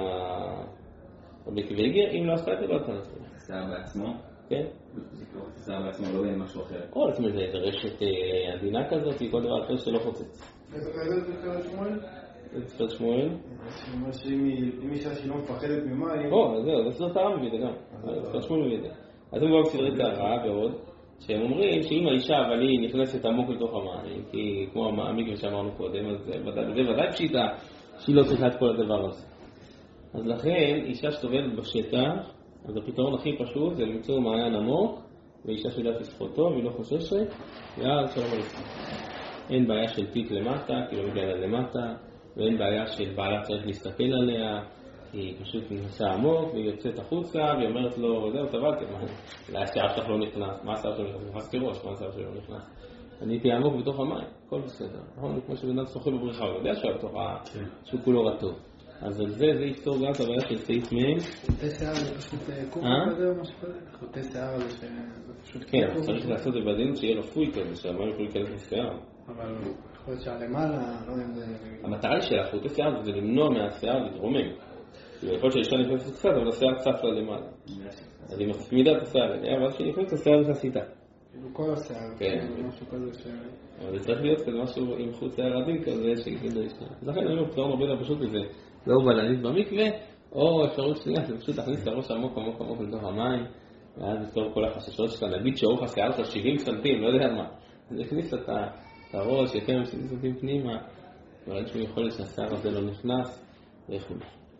המקווה, אם לא עשתה את זה, לא עלתה לה טבילה. שיער בעצמו? כן. שיער בעצמו לא בין משהו אחר. או לעצמי זה רשת עדינה כזאת, כל דבר אחר שלא חוצץ. איזה תפילת שמואל? איזה תפילת שמואל? שאומר שאם אישה שהיא לא מפחדת ממים... זהו, זה סדר טהרה מביא את זה גם. תפילת שמואל מביא את זה. אז הם גם סדרי טהרה ועוד, שהם אומרים שאם האישה אבל היא נכנסת עמוק לתוך המים, כי כמו המקווה שאמרנו קודם, אז זה ודאי פשיטה שהיא לא צריכה את כל הדבר הזה. אז לכן, אישה שטובלת בשטח, אז הפתרון הכי פשוט זה למצוא מעיין עמוק, ואישה שיודעת לשחות טוב, והיא לא חוששת, ואז שלום עליכם. אין בעיה של תיק למטה, כי לא מגיעה למטה, ואין בעיה של בעלה צריך להסתכל עליה, היא פשוט נכנסה עמוק, והיא יוצאת החוצה, והיא אומרת לו, זהו, טבלתם, אולי השיער שלך לא נכנס, מה השיער שלו נכנס? נכנס כראש, מה השיער שלו לא נכנס? אני הייתי עמוק בתוך המים, הכל בסדר. נכון, כמו שבן אדם שוחה בבריכה, הוא יודע שהוא כולו רטוב. אז על זה יפתור גם את הבעיה של סעיף מ'. חוטי שיער זה פשוט קוקו כזה או משהו כזה? חוטי שיער זה פשוט קוקו? כן, צריך לעשות את זה בעדינות שיהיה רפוי כזה, שהמים יכולים להיכנס לשיער. אבל יכול להיות שהלמעלה, לא יודע אם זה... המטרה של חוטי שיער זה למנוע מהשיער להתרומם. יכול להיות שהאישה נכנסת קצת, אבל השיער צף לה למעלה. אז היא מצמידה את השיער אליה, ואז כשנכנסת השיער נכנס איתה. כאילו כל השיער, משהו כזה ש... אבל זה צריך להיות כזה משהו עם חוט שיער עדין כזה, שכדאי ישנה. אז לכן אני אומר, פתרון הרבה יותר פשוט מזה, לא בלנית במקווה, או אפשרות שנייה, זה פשוט להכניס את הראש עמוק לתוך המים, ואז לפתור כל החששות שלה, נגיד שאורך השיער של 70 סנטים, לא יודע מה. אז הכניס את הראש, יותר מ-70 סנטים פנימה, אבל שהוא יכול להיות שהשיער הזה לא נכנס, וכו'.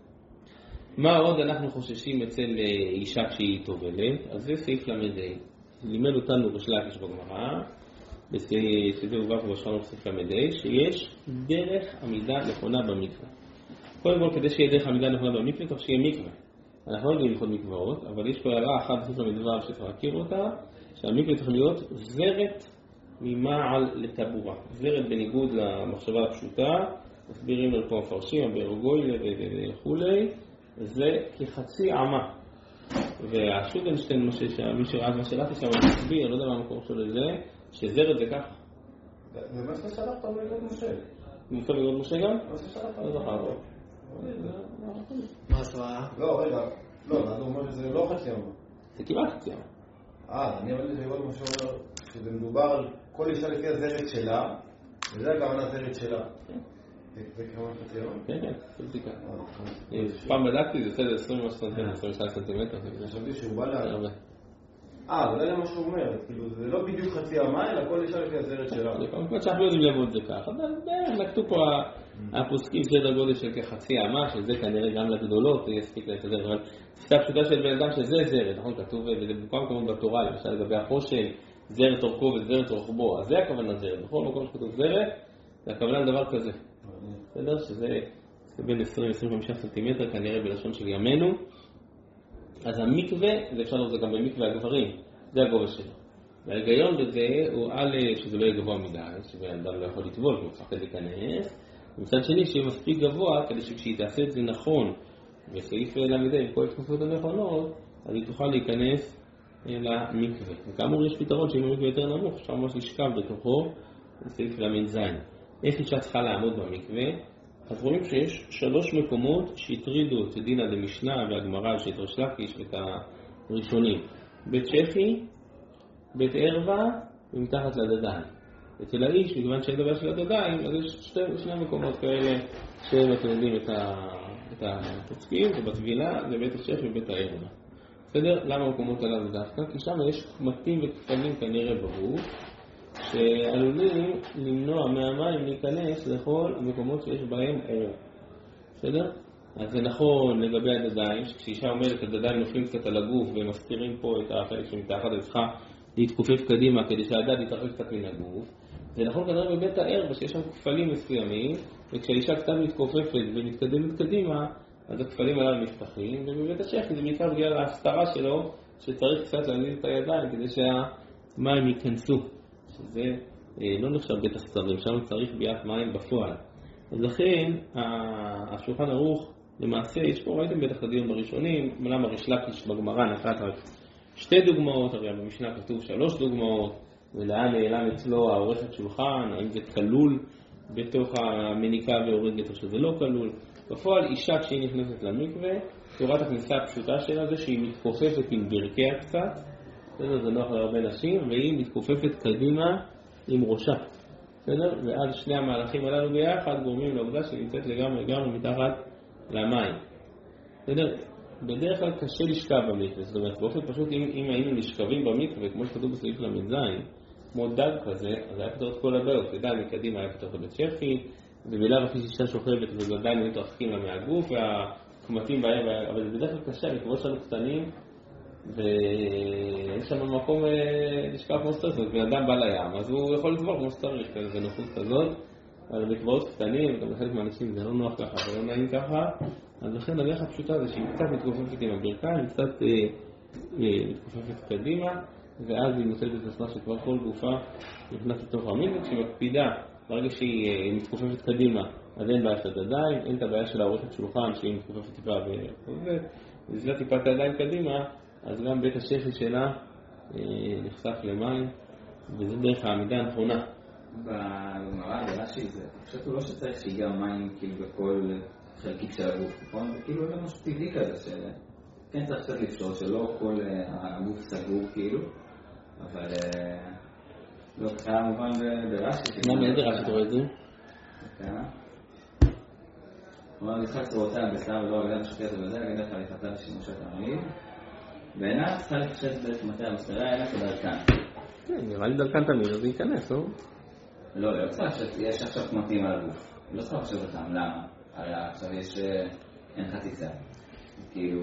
מה עוד אנחנו חוששים אצל אישה כשהיא טובלת? אז זה סעיף למדי. לימד אותנו בשלט בגמרא, בסעיף ו' ובשולחן ערוך סעיף למדי, שיש דרך עמידה נכונה במקווה. קודם כל, כדי שיהיה דרך עמידה נכונה במקווה, צריך שיהיה מקווה. אנחנו לא יודעים ללכות מקוואות, אבל יש פה הערה אחת בסעיף למדבר שצריך להכיר אותה, שהמקווה צריך להיות זרת ממעל לטבורה. זרת בניגוד למחשבה הפשוטה, מסבירים על פה המפרשים, בארגוילה וכולי, זה כחצי עמה. והשוטנשטיין, מי שראה מה שלחתי שם, מסביר, לא יודע מה המקור שלו לזה, שזרת זה ככה. זה מה ששלחת בגוד משה. מופיע בגוד משה גם? מה ששלחת? לא זכר. מה הסברה? לא, רגע. לא, אנחנו אומרים שזה לא חצי עמה. זה כמעט חצי עמה. אני אמרתי שבגוד משה אומר שזה מדובר על כל אישה לפי הזרת שלה, וזה הכוונה הזרת שלה. זה כמובן חצי עמה? כן, כן, זה בדיקה. פעם בדקתי, זה בסדר 20 סנטימטר, 22 סנטימטר. חשבתי שהוא בא לה... זה לא מה שהוא אומר, כאילו זה לא בדיוק חצי עמה, אלא כל אישה לפי הזרת שלה. כמובן שאנחנו לא יודעים לעבוד זה כך, אבל נקטו פה הפוסקים סדר גודל של כחצי עמה, שזה כנראה גם לגדולות, זה יספיק להתדר, אבל תפיסה פשוטה של בן אדם שזה זרת, נכון? כתוב, וזה בכמה מקומות בתורה, למשל לגבי החושן, זרת אורכו וזרת רוחבו, אז זה הכוונה זרת, בכל מקום שכתוב זרת, זה הכוונה לדבר כזה. בסדר? שזה בין 20-25 סנטימטר, כנראה בלשון של ימינו. אז המקווה, זה אפשר לראות זה גם במקווה הגברים, זה הגובה שלו. וההיגיון בזה הוא שזה לא יהיה גבוה מדי, שבן אדם לא יכול לטבול, הוא מפחד להיכנס. ומצד שני, שיהיה מספיק גבוה, כדי שכשהיא תעשה את זה נכון, וסעיף למדי, עם כל התקופות הנכונות, אז היא תוכל להיכנס למקווה. וכאמור, יש פתרון שאם המקווה יותר נמוך, אפשר ממש לשכב בתוכו, בסעיף למ"ז. איך אישה צריכה לעמוד במקווה? אז רואים שיש 3 מקומות שהטרידו את דינא דמשנה והגמרא של ריש לקיש ואת הראשונים. בית שחי, בית ערווה ומתחת לדדיים. אצל האיש, מכיוון שאין דבר של הדדיים, אז יש 2 מקומות כאלה שהם יודעים את הפוסקים, זה בטבילה, זה בית השחי ובית הערווה. בסדר? למה המקומות הללו דווקא? כי שם יש קמטים וכפלים כנראה בגוף, שעלולים למנוע מהמים להיכנס לכל המקומות שיש בהם אור. בסדר? אז זה נכון לגבי הדדיים, כשאישה אומרת הדדיים נופלים קצת על הגוף ומסתירים פה את החלק שמתחת, אז צריכה להתכופף קדימה כדי שהדד יתרחק קצת מן הגוף. זה נכון כנראה בבית הערווה שיש שם כפלים מסוימים, וכשהאישה קצת מתכופפת ומתקדמת קדימה, אז הכפלים הללו נפתחים, ובבית השחי זה בעיקר בגלל ההסתרה שלו, שצריך קצת להזיז את הידיים כדי שהמים ייכנסו. שזה לא נחשב בית הסתרים, שם צריך ביאת מים בפועל. אז לכן, השולחן ערוך, למעשה, יש פה, ראיתם בטח את הדיון בראשונים, למה ריש לקיש בגמרא נקט רק 2 דוגמאות, הרי במשנה כתוב 3 דוגמאות, ולאן נעלם אצלו העורכת שולחן, האם זה כלול בתוך המניקה והורגת או שזה לא כלול. בפועל, אישה כשהיא נכנסת למקווה, תורת הכניסה הפשוטה שלה זה שהיא מתכופפת עם ברכיה קצת, זה נוח להרבה נשים, והיא מתכופפת קדימה עם ראשה. בסדר? ואז 2 המהלכים הללו ביחד גורמים לעובדה שהיא נמצאת לגמרי מתחת למים. בסדר? בדרך כלל קשה לשכב במקווה, זאת אומרת, באופן פשוט אם היינו נשכבים במקווה, כמו שכתוב בסעיף למ"ז, כמו דג כזה, אז היה פתר את כל הבעיות. דג מקדימה היה פתר את הבית שחי, ובלעו הכי שאישה שוכבת ובוודאי מתרחקים לה מהגוף, והקמטים בעיה, אבל זה בדרך כלל קשה, מקוואות שלנו קטנים, ויש שם מקום לשכב כמו שצריך, אז בן אדם בא לים, אז הוא יכול לטבול כמו שצריך, כזה נוחות כזאת, אבל מקוואות קטנים, וגם לחלק מהאנשים זה לא נוח ככה ולא נעים ככה, אז לכן הדרך הפשוטה זה שהיא קצת מתכופפת עם הברכיים, קצת מתכופפת קדימה, ואז היא מוצאת את עצמה שכבר כל גופה נכנס לתוך המקווה, כשהיא מקפידה, ברגע שהיא מתכופפת קדימה, אז אין בעיה של הדדיים, אין את הבעיה של העורכת שולחן שהיא מתכופפת טיפה וזאת טיפה את הידיים קדימה, אז גם בית השחי שלה נחשף למים, וזו דרך העמידה הנכונה. בגמרא ברש"י זה פשוט לא שצריך שיגיע מים כאילו בכל חלקיק של הגוף, נכון? זה כאילו זה משהו טבעי כזה, שכן צריך קצת לפשוט, שלא כל הגוף סגור כאילו, אבל לא קרה מובן ברש"י. מה מאיזה רש"י אתה רואה את זה? כלומר, נצחק צורותיה בשר ולא הגדה משוקרת וזה, הגדה חליפתה בשימושת העמיד. בעיניו צריכה לפשט בעצם מתי המסתרה, אלא כדרכן. כן, נראה לי דרכן תמיד, אז זה ייכנס, לא? לא, יש עכשיו קמטים על הגוף. לא צריך לחשוב אותם, למה? הרי עכשיו אין חציצה. כאילו...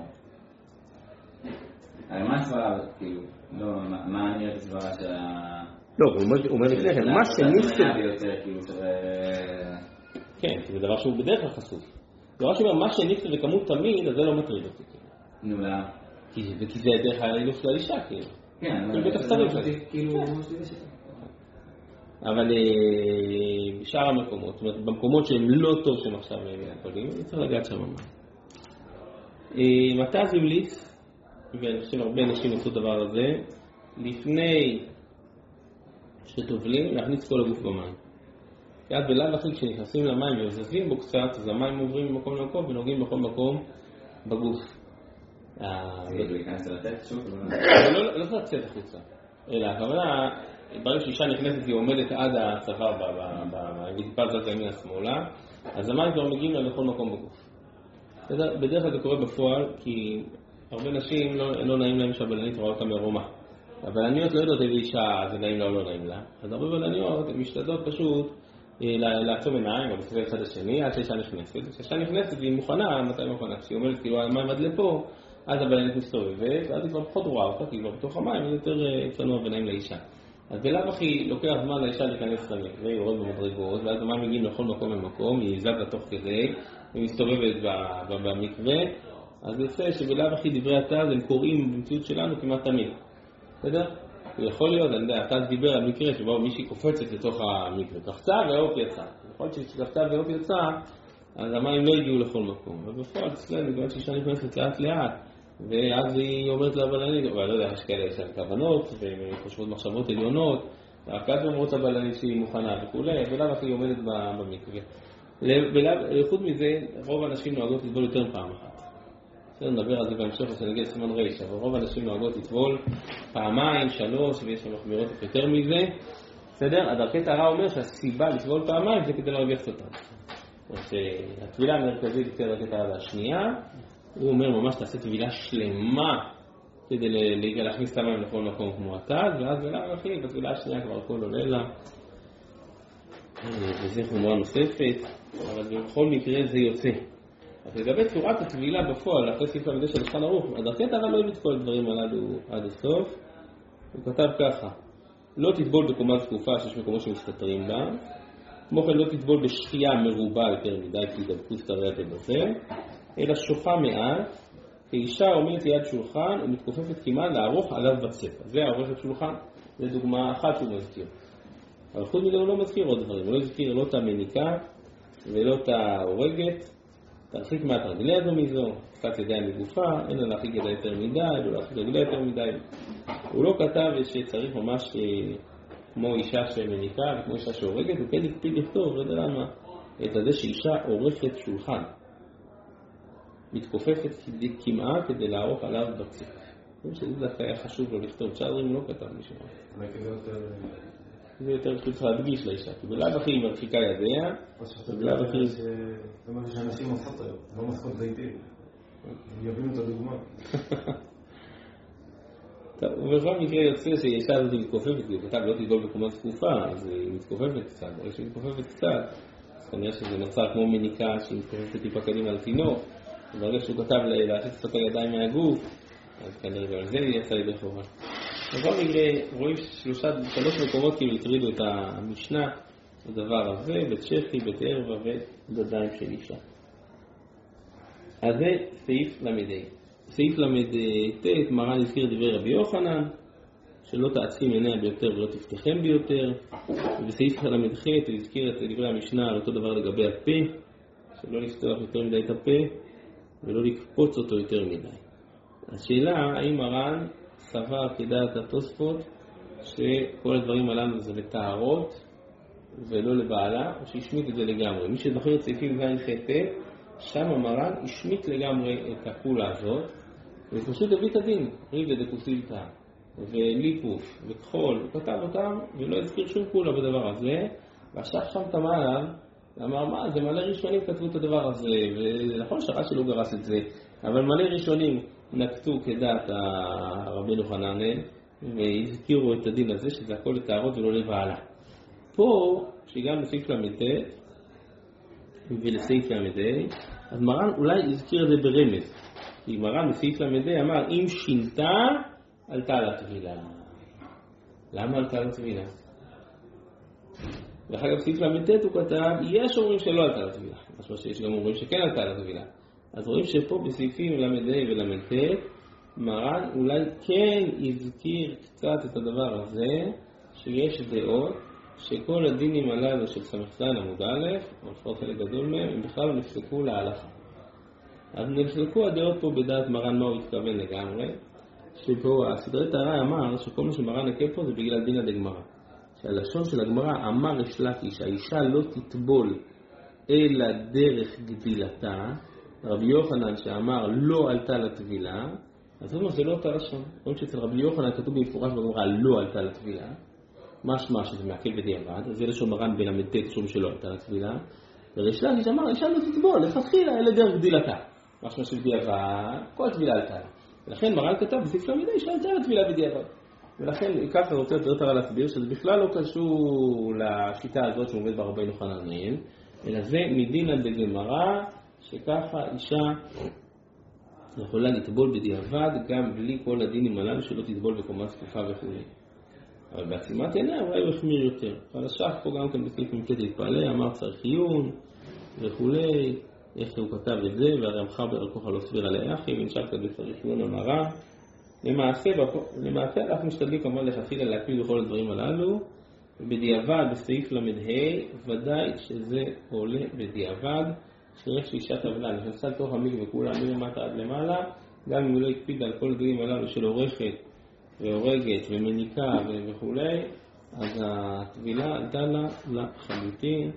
הרי מה הסברה, כאילו, לא, מה נראית הסברה של ה... לא, הוא אומר לפני כן, מה שנפסל... ביותר, כאילו, כן, זה דבר שהוא בדרך כלל חשוף. דבר שאומר, מה שנפסל בכמות תמיד, אז זה לא מטריד אותי. נו, למה? כי זה דרך האילוף לאישה, כאילו. כן, אבל... כאילו, אבל בשאר המקומות, זאת אומרת, במקומות שהם לא טוב שהם עכשיו מטפלים, צריך לגעת שם ממש. מתי זה המליץ, ואני חושב הרבה אנשים עשו דבר הזה, לפני שטובלים, להכניס כל הגוף במים. כי עד בלב אחרי כשנכנסים למים וזזים בו קצת, אז המים עוברים ממקום למקום ונוגעים בכל מקום בגוף. להיכנס לתת שוב? לא צריך לצאת החוצה, אלא הכוונה, ברגע שאישה נכנסת היא עומדת עד הצוואר בדיפת זז ימין השמאלה, אז המים כבר מגיעים לה לכל מקום בגוף. בדרך כלל זה קורה בפועל, כי הרבה נשים לא נעים להם שהבלנית רואה אותה מרומה. הבלניות לא יודעות איזה אישה זה נעים לה או לא נעים לה, אז הרבה בלניות הן משתדלות פשוט לעצום עיניים או לסביב אחד השני עד שאישה נכנסת. כשאישה נכנסת והיא מוכנה, מתי מוכנה? כשהיא אומרת כאילו המים עד לפה, אז הבלנית מסתובבת, ואז היא כבר פחות רואה אותה, כי היא כבר בתוך המים, וזה יותר צנוע ונעים לאישה. אז בלב הכי לוקח זמן לאישה להיכנס למקווה, היא יורד במדרגות, ואז המים מגיעים לכל מקום ומקום, היא זזה תוך כדי, היא מסתובבת במקווה, אז יוצא שבלב הכי דברי התז הם קוראים במציאות שלנו כמעט תמיד. בסדר? יכול להיות, אני יודע, התז דיבר על מקרה שבו מישהי קופצת לתוך המקווה, קפצה והאופ יצא. יכול להיות שקפצה והאופ יצא, אז המים לא הגיעו לכל מקום. ובפועל, אצלנו, בגלל שאישה נכנסת לאט לאט, ואז היא אומרת לבלנית, אבל לא יודע, יש כאלה יש כוונות, וחושבות מחשבות עליונות, רק אז אומרות לבלנית שהיא מוכנה וכולי, ולאו הכי עומדת במקווה. חוץ מזה, רוב האנשים נוהגות לטבול יותר מפעם אחת. נדבר על זה בהמשך כשנגיע לסימן רייש, אבל רוב האנשים נוהגות לטבול פעמיים, 3, ויש שם מחמירות יותר מזה. בסדר? הדרכי טהרה אומר שהסיבה לטבול פעמיים זה כדי להרגיש אותם. הטבילה המרכזית היא דרכי טהרה השנייה, הוא אומר ממש תעשה טבילה שלמה כדי להכניס את המים לכל מקום כמו התז, ואז בלב הכי, בטבילה השנייה כבר הכל עולה לה. וזה חומרה נוספת, אבל בכל מקרה זה יוצא. אז לגבי צורת הטבילה בפועל, אחרי סעיף למדי של שולחן ערוך, הדרכי טהרה לא הביא את כל הדברים הללו עד הסוף. הוא כתב ככה, לא תטבול בקומה זקופה שיש מקומות שמסתתרים בה, כמו כן לא תטבול בשחייה מרובה יותר מדי כי ידבקו סתרי התבשר, אלא שוחה מעט, כאישה עומדת ליד שולחן ומתכופפת כמעט לערוך עליו בצבע. זה ערוך השולחן, זה דוגמה אחת שהוא מזכיר. אבל חוץ מזה הוא לא מזכיר עוד דברים, הוא לא מזכיר לא את המניקה ולא את ההורגת, תרחיק מעט רגלי הזו מזו, קצת ידיים מגופה, אין לה להרחיק ידיים יותר מדי, לא להרחיק רגלי יותר מדי. הוא לא כתב שצריך ממש כמו אישה שמניקה וכמו אישה שהורגת, הוא כן הקפיד לכתוב, לא יודע למה, את זה שאישה עורכת שולחן. מתכופפת כמעט כדי לערוך עליו בצק. שזה דווקא היה חשוב לו לכתוב, צ'אדרים לא כתב מישהו. זה יותר צריך להדגיש לאישה, כי בלב הכי היא מרחיקה ידיה, ובלב הכי... זה משהו שאנשים עושות היום, לא מסכות זיתים. הם יבינו את הדוגמה. טוב, ובכל מקרה יוצא שאישה הזאת מתכופפת, כי הוא כתב לא תטבול בקומה זקופה, אז היא מתכופפת קצת, ברגע שהיא מתכופפת קצת, אז כנראה שזה נוצר כמו מניקה שהיא מתכופפת טיפה קדימה על תינוק, וברגע שהוא כתב להכניס את הידיים מהגוף, אז כנראה גם זה יצא לידי חובה. בכל מקרה רואים 3 מקומות כאילו הטרידו את המשנה, הדבר הזה, בית שכי, בית ערווה ודדיים של אישה. אז זה סעיף למדי. סעיף למד-ט, מרן הזכיר דברי רבי יוחנן, שלא תעצים עיניה ביותר ולא תפתחם ביותר, ובסעיף למד-ח הוא הזכיר את דברי המשנה על אותו דבר לגבי הפה, שלא לפתוח יותר מדי את הפה ולא לקפוץ אותו יותר מדי. השאלה האם מרן סבר כדעת התוספות שכל הדברים הללו זה לטהרות ולא לבעלה, או שהשמיט את זה לגמרי. מי שזוכר את סעיפים ז'-ח'-ט', שם מרן השמיט לגמרי את הפעולה הזאת, ופשוט הביא את הדין, ריב לדקוסילתא וליפוף וכחול, הוא כתב אותם ולא הזכיר שום פעולה בדבר הזה, ועכשיו שם תמה עליו, אמר מה, זה מלא ראשונים כתבו את הדבר הזה, ונכון שרש"י לא גרס את זה, אבל מלא ראשונים נקטו כדעת רבנו חננאל, והזכירו את הדין הזה שזה הכל לטהרות ולא לבעלה. פה, שהגענו לסעיף למד ולסעיף למד, אז מרן אולי הזכיר את זה ברמז. כי מרן בסעיף למד אמר, אם שינתה, עלתה על הטבילה. למה עלתה על הטבילה? ואחר כך בסעיף למד הוא כתב, יש אומרים שלא עלתה על הטבילה. משמע שיש גם אומרים שכן עלתה על הטבילה. אז רואים שפה בסעיפים למד ולמד מרן אולי כן הזכיר קצת את הדבר הזה, שיש דעות שכל הדינים הללו של ס"ז עמוד א', או לפחות חלק גדול מהם, הם בכלל לא נפסקו להלכה. אז נפסקו הדעות פה בדעת מרן מה הוא התכוון לגמרי, שפה הסדרי טהרה אמר שכל מה שמרן נקה פה זה בגלל דינא דגמרא. שהלשון של הגמרא אמר ריש לקיש, האישה לא תטבול אלא דרך גדילתה, רבי יוחנן שאמר לא עלתה לטבילה, אז זאת אומרת זה לא אותה לשון. רואים שאצל רבי יוחנן כתוב במפורש בגמרא לא עלתה לטבילה, משמע שזה מעכב בדיעבד, אז זה לשון מרן בל"ט שום שלא עלתה לטבילה, וריש לקיש אמר האישה לא תטבול, לכתחילה אלא דרך גדילתה, משמע של דיעבד, כל הטבילה עלתה לה. ולכן מרן כתב בסעיף ל"ה אישה עלתה לטבילה בדיעבד. ולכן ככה רוצה יותר להסביר שזה בכלל לא קשור לשיטה הזאת שעומד ברבנו חננאל, אלא זה מדינא דגמרא שככה אישה יכולה לטבול בדיעבד גם בלי כל הדינים הללו שלא תטבול בקומה זקופה וכו'. אבל בעצימת עיניה אולי הוא החמיר יותר. אבל השח פה גם כן בסעיף מ"ט להתפעלה, אמר צריך עיון וכו', איך הוא כתב את זה, והרמח"ל בדרכו לא סביר עליה אחי, ונשאר כזה צריך עיון אמרה. למעשה אנחנו משתדלים כמובן לכתחילה להקפיד בכל הדברים הללו, ובדיעבד בסעיף ל"ה ודאי שזה עולה בדיעבד, שרק שאישה טבלה נכנסה לתוך המקווה וכולה מלמטה עד למעלה, גם אם הוא לא הקפיד על כל הדברים הללו של עורכת והורגת ומניקה וכו', אז הטבילה עלתה לה לחלוטין.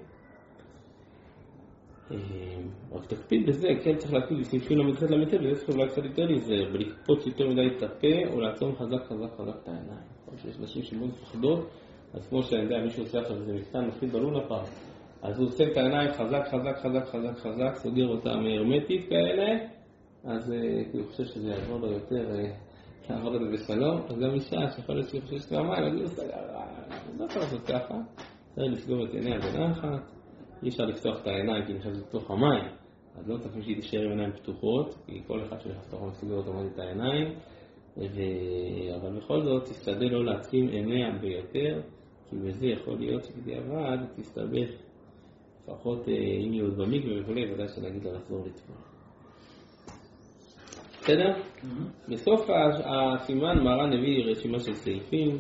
רק תקפיד בזה, כן צריך להקפיד בסעיפים ל"ח ל"ט, וזה צריך אולי קצת יותר להיזהר, ולקפוץ יותר מדי את הפה או לעצום חזק את העיניים. יש נשים שמאוד מפחדות, אז כמו שאני יודע, מישהו עושה עכשיו איזה מסתן מפחיד בלונה פעם, אז הוא עושה את העיניים חזק, סוגר אותם הרמטית כאלה, אז הוא חושב שזה יעבור לו יותר, לעבור את זה בסלום, אז גם אישה שיכול להיות שהיא חושב שזה המים, אז היא עושה, לא צריך לעשות ככה, צריך לסגור את עיניה בנחת, אי אפשר לפתוח את העיניים כי נחשב זה בתוך המים, אז לא צריכים שהיא תישאר עם עיניים פתוחות, כי כל אחד שנכנס לתוך מסוגר אוטומטית את העיניים, אבל בכל זאת תשתדל לא להצים עיניה ביותר, כי בזה יכול להיות שבדיעבד תסתבך, לפחות אם היא עוד במקווה וכולי, ודאי שנגיד לה לחזור לטבול. בסדר? בסוף הסימן מרן הביא רשימה של סעיפים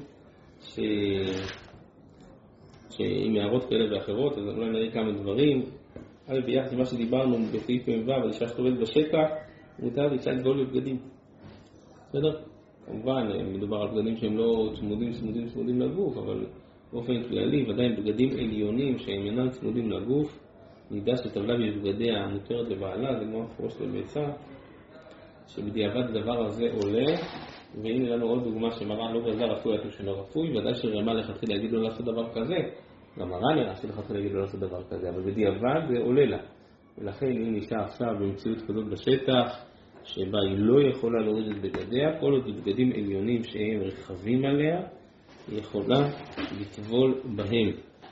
שעם הערות כאלה ואחרות, אז אולי נראה כמה דברים. ביחד עם מה שדיברנו בסעיף מ"ו, על אישה שטובלת בשטח, מותר לאישה לטבול בבגדים. בסדר? כמובן, מדובר על בגדים שהם לא צמודים לגוף, אבל באופן כללי, ודאי בגדים עליונים שהם אינם צמודים לגוף, נדע שטבלה בבגדיה מותרת לבעלה, זה כמו הפרוש לביצה, שבדיעבד הדבר הזה עולה, והנה לנו עוד דוגמה שמרן לא גזר רפוי עד שלא רפוי, ודאי שרמה לכתחיל להגיד לו לעשות דבר כזה, גם מרן נראה שלכתחיל להגיד לו לעשות דבר כזה, אבל בדיעבד זה עולה לה. ולכן אם אישה עכשיו במציאות כזאת בשטח, שבה היא לא יכולה להוריד את בגדיה, כל עוד בגדים עליונים שהם רחבים עליה, היא יכולה לטבול בהם.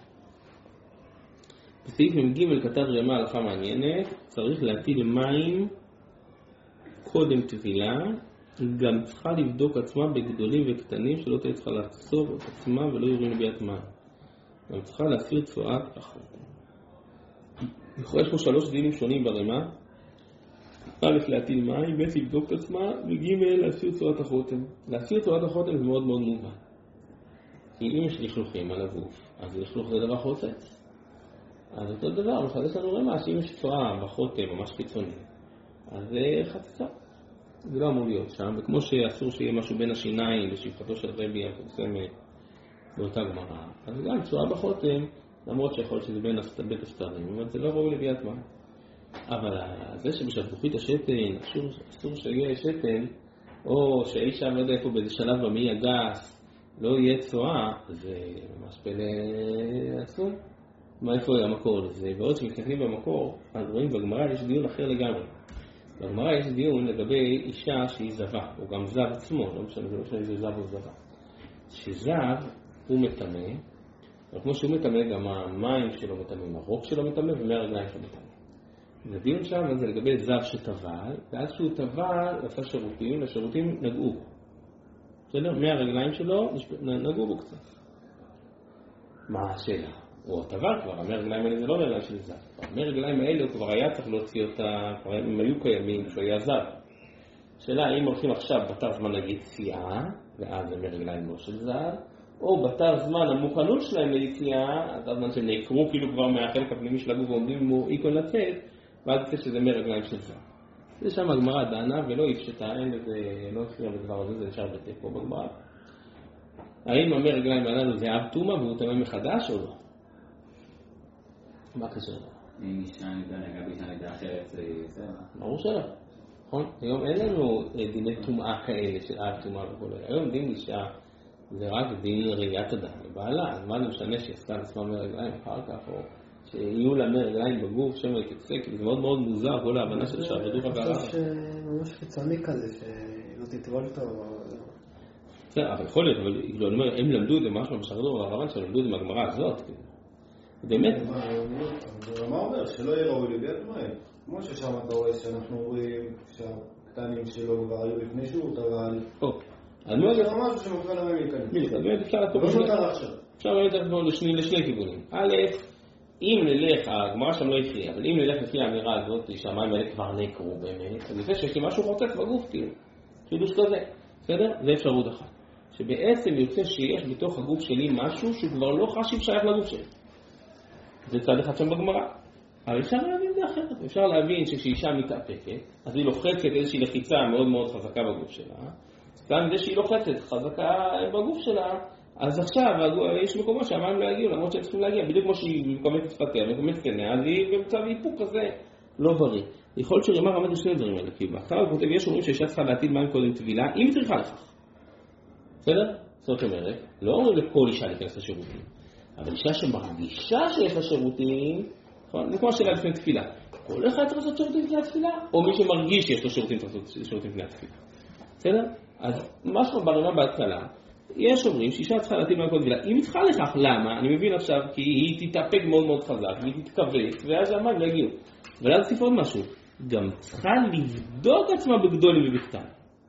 בסעיף מ"ג כתב רמה הלכה מעניינת, צריך להטיל מים קודם טבילה, גם צריכה לבדוק עצמה בגדולים וקטנים שלא תהיה צריכה לחשוף את עצמה ולא יורים לביאת מים. גם צריכה להסיר צואת החוטם. יש פה 3 דינים שונים ברמה. א', להטיל מים, ב', לבדוק את עצמה, וג', להסיר צואת החוטם. להסיר צואת החוטם זה מאוד מאוד מובן. כי אם יש לכלוכים על הגוף, אז לכלוך זה דבר חוצץ. אז אותו דבר, מחדש לנו רמה, שאם יש צואה בחוטם ממש חיצוני, אז זה חצצה. זה לא אמור להיות שם, וכמו שאסור שיהיה משהו בין השיניים לשפחתו של רבי המפורסמת באותה גמרא, אז גם צואה בחוטם, למרות שיכול להיות שזה בין בית הסתרים, אבל זה לא ראוי לביאת מים. אבל זה שבשפוכית השתן, אסור שיהיה שתן, או שאי שם, לא יודע איפה באיזה שלב במעי הגס, לא יהיה צואה, זה ממש פלא עצום. מה איפה יהיה המקור לזה? ועוד שמתקנים במקור, אז רואים בגמרא יש דיון אחר לגמרי. בגמרא יש דיון לגבי אישה שהיא זבה, או גם זב עצמו, לא משנה אם זה זב או זבה. שזב הוא מטמא, אבל כמו שהוא מטמא גם המים שלו מטמאים, הרוק שלו מטמא ומהרגליים שלו מטמא. הדיון שם זה לגבי זב שטבל, ואז שהוא טבל עשה שירותים, והשירותים נגעו. בסדר? מהרגליים שלו נגעו בו קצת. מה השאלה? הוא טבל כבר, המרגליים האלה זה לא מרגליים של זב. המרגליים האלה הוא כבר היה צריך להוציא אותה, הם היו קיימים כשהוא היה זב. השאלה, האם הולכים עכשיו בתר זמן נגיד צייה, ואז זה מרגליים לא של זב, או בתר זמן המוכנות שלהם ליציאה, את הזמן שהם נעקרו כאילו כבר מהחלק הפנימי של הגוף ועומדים כמו איקון לצאת, ואז יצא שזה מרגליים של זר. זה שם הגמרא דנה ולא הפשטה, אין לזה, לא הפריע בדבר הזה, זה נשאר בתיקו בגמרא. האם המרגליים הללו זה אב תומה והוא תמה מחדש או לא? מה קשר? אם אישה ניתן לגבי אישה ניתן אחרת, זה ברור שלא. נכון? היום אין לנו דיני תומעה כאלה של אב תומה וכל אלה. היום דין אישה זה רק דין ראיית אדם לבעלה. אז מה זה משנה שעשתה לעצמה מרגליים אחר כך, או שיהיו לה מרגליים בגוף, שם יקצה, כי זה מאוד מאוד מוזר, כל ההבנה של שעבדו רק עליו. זה ממש חיצוני כזה, שלא תטבול אותו. בסדר, אבל יכול להיות, אבל אני אומר, הם למדו את זה משהו בשחדור, והרבן שלהם למדו את זה מהגמרא הזאת. באמת. מה אומר? שלא יהיה ראוי לביאת מים. כמו ששם אתה רואה שאנחנו רואים שהקטנים שלו כבר היו לפני שו"ת, אבל... אז מאוד זה ממש שמוכן למים להיכנס. אז באמת אפשר לעשות... לא מותר עכשיו. אפשר באמת לעשות לשני כיוונים. א', אם נלך, הגמרא שם לא הפריע, אבל אם נלך לפי האמירה הזאת, שהמים האלה כבר נעקרו באמת, אז לפני שיש לי משהו חוצץ בגוף, כאילו. חידוש כזה. בסדר? זה אפשרות אחת. שבעצם יוצא שיש בתוך הגוף שלי משהו שהוא כבר לא חשיב שייך לגוף שלי. זה צד אחד שם בגמרא. אבל אפשר להבין זה אחרת. אפשר להבין שכשאישה מתאפקת, אז היא לוחצת איזושהי לחיצה מאוד מאוד חזקה בגוף שלה. גם זה שהיא לוחצת חזקה בגוף שלה, אז עכשיו יש מקומות שהמים לא יגיעו, למרות שהם צריכים להגיע. בדיוק כמו שהיא מקוממת את שפתיה, מקוממת קנה, אז היא במצב איפוק כזה לא בריא. יכול להיות שרמ"א רמז לשני דברים האלה, כי בהתחלה הוא כותב, יש אומרים שאישה צריכה להטיל מים קודם טבילה, אם היא צריכה לכך. בסדר? זאת אומרת, לא אומרים לכל אישה להיכנס לשירותים, אבל אישה שמרגישה שיש לה שירותים, נכון? זה כמו השאלה לפני תפילה. כל אחד צריך לעשות שירותים לפני התפילה, או מי שמרגיש שיש לו שירותים צריך לעשות שירותים לפני התפילה. בסדר? אז משהו ברמה בהתחלה, יש אומרים שאישה צריכה להטיל מים קודם טבילה, אם היא צריכה לכך, למה? אני מבין עכשיו, כי היא תתאפק מאוד מאוד חזק, והיא תתכווץ, ואז המים לא יגיעו. ולאז תוסיף עוד משהו, גם צריכה לבדוק עצמה בגדול ובקטן.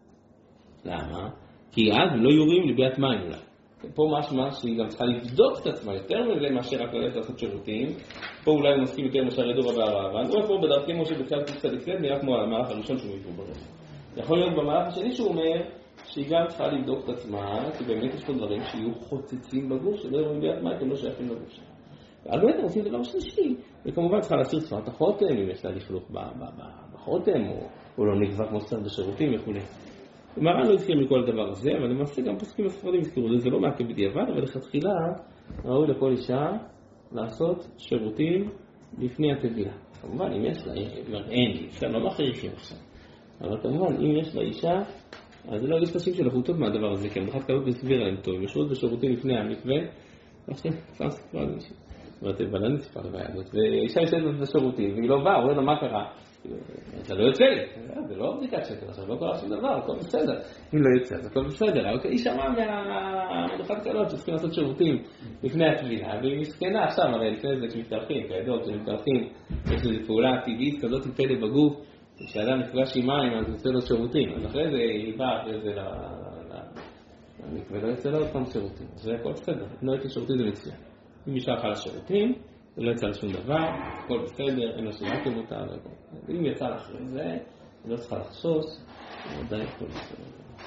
למה? כי אז לא יורים לביאת מים אולי. פה משמע שהיא גם צריכה לבדוק את עצמה יותר מזה מאשר רק ללכת לעשות שירותים. פה אולי הוא מסכים יותר מאשר ידור והרעבן. הוא פה בדרכי משה בתחילת צדיק נראה כמו המהלך הראשון שהוא מביא ברור. יכול להיות במהלך השני שהוא אומר שהיא גם צריכה לבדוק את עצמה, כי באמת יש פה דברים שיהיו חוצצים בגוף, שלא יורים לביאת מים, כי לא שייכים לגוף שלה. אז באמת הם עושים דבר שלישי, וכמובן צריכה להסיר צפת החותם, אם יש לה לכלוך בחותם, או לא נגזר כמו סר בשירותים וכו'. מרן לא הזכיר מכל הדבר הזה, אבל למעשה גם פוסקים הספרדים הזכירו את זה, זה לא מעכב בדיעבד, אבל לכתחילה ראוי לכל אישה לעשות שירותים לפני הטבילה. כמובן, אם יש לה, אין לי, אפשר לא מכריחים עכשיו. אבל כמובן, אם יש לה אישה, אז לא יש נשים שלחו טוב מהדבר הזה, כי המחת כזאת מסביר להם טוב, יש עוד בשירותים לפני המקווה, עכשיו, שם סיפרה על מישהו. אבל אני סיפרה לבעיה הזאת, ואישה יושבת בשירותים, והיא לא באה, אומרת לה מה קרה? אתה לא יוצא לי, זה לא בדיקת שקל, עכשיו לא קרה שום דבר, הכל בסדר. אם לא יוצא, אז הכל בסדר, אבל היא שמעה מהמדוכת קלות שצריכים לעשות שירותים לפני הטבילה, והיא מסכנה עכשיו, הרי לפני זה כשמתארחים, כידוע, כשמתארחים, יש איזו פעולה טבעית כזאת עם פלא בגוף, כשאדם נפגש עם מים, אז יוצא לו שירותים, אז אחרי זה היא באה אחרי זה למקווה, לא יוצא לו עוד פעם שירותים, אז זה הכל בסדר, לא יוצא שירותים זה מצוין. אם אישה הלכה לשירותים, לא יצא לשום דבר, הכל בסדר, אין לו שירתם אותה, ואם יצא לאחרי זה, לא צריכה לחשוש, עדיין הכל בסדר.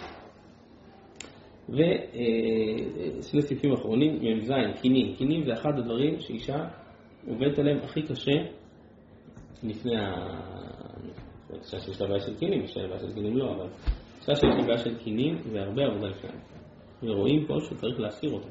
ושני סעיפים אחרונים, ממזין, קינים. קינים זה אחד הדברים שאישה עובדת עליהם הכי קשה לפני אישה שיש לה בעיה של קינים, אישה בעיה של קינים לא, אבל אישה שיש לה בעיה של קינים זה הרבה עבודה לפני. ורואים פה שצריך להסיר אותם.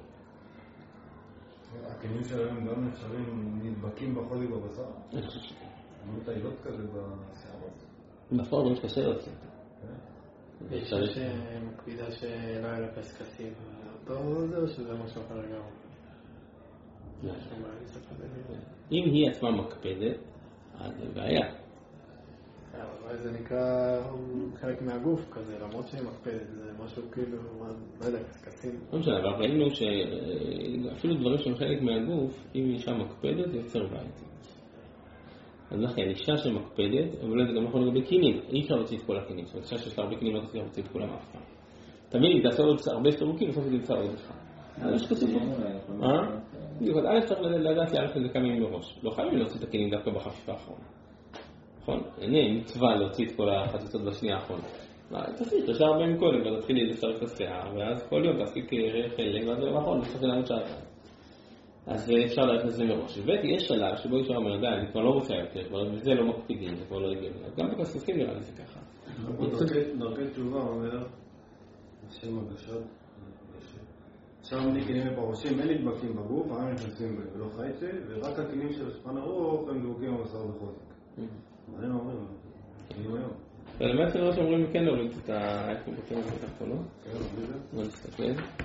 הכלים שלהם גם נחשבים נדבקים בחולי בבשר? אני חושב שכן. אמרו תאילות כזה בשערות. בפועל אומרים שקשה להוציא אותם. יש שמקפידה שלא היה לה פסקסים. אותו זה או שזה משהו אחר לגמרי? אם היא עצמה מקפדת, אז זה בעיה. אבל זה נקרא חלק מהגוף כזה, למרות שהיא מקפדת, זה משהו כאילו, לא יודע, פסקסים. לא משנה, אבל ראינו שאפילו דברים שהם חלק מהגוף, אם אישה מקפדת, זה יוצר בעייתי. אז לכן, אישה שמקפדת, אבל זה גם יכול להיות בקינים, אי אפשר להוציא את כל הקינים. זאת אומרת, אישה שיש לה הרבה קינים, לא תצליח להוציא את כולם אף פעם. תמיד, אם תעשה עוד הרבה פירוקים, בסוף זה ימצא עוד אחד. יש כסף. א' צריך לדעת להערך לזה כמה ימים מראש. לא חייבים להוציא את הקינים דווקא בחפיפה האחרונה. נכון? אין מצווה להוציא את כל החציצות בשנייה האחרונה. תפסיק, תשאר הרבה מקודם, ואז תתחילי לצרף את השיער, ואז כל יום תעסיק חלק, ואז זה נכון, נצטרך לעמוד שעתיים. אז אפשר ללכת לזה מראש. יש שלב שבו אפשר אומר, די, אני כבר לא רוצה יותר, כבר וזה לא מקפידים, זה כבר לא הגיע. גם בקססים נראה לי זה ככה. דרכי תשובה אומר, השם הגשת, שם לי כלים בפרשים, אין נדבקים בגוף, הם נכנסים בהם, ולא חייצה, ורק הכלים של השולחן ערוך הם דבוקים במסר בחוזק. מה הם אומרים? כלים היום. ולמעט סדר שאומרים כן להוריד את איך הם בוטים את התחתונות. כן, בלי זה. בוא נסתכל.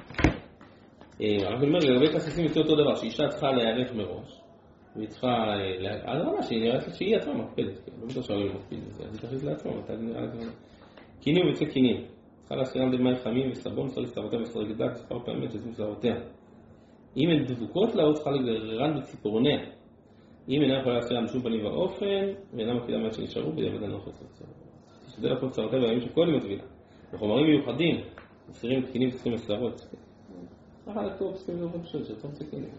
אבל אומר, לגבי כססים יצא אותו דבר, שאישה צריכה להיערך מראש, והיא צריכה, עד רמה שהיא נראית שהיא עצמה מקפדת, לא בטוח שהאוהל מקפיד לזה, אז היא תחליט לעצמה, אתה נראה לזה. קינים ויוצא קינים, צריכה להסירם במים חמים וסבון, צריך לשערותיה וסרק דק, ספר פעמים שזו שערותיה. אם הן דבוקות לה, הוא צריכה לגררן בציפורניה. אם אינה יכולה להסירם בשום פנים ואופן, ואינה מקפידה מעט שנשארו, בדיעבד לא חוסר צער. תשתדל לעשות שערותיה בימים שקודם הטבילה. בחומרים מיוחדים, מסירים קינים וצריכים לשערות. אחר לכתוב פסקים מאוד פשוט, שאתה רוצה קינים.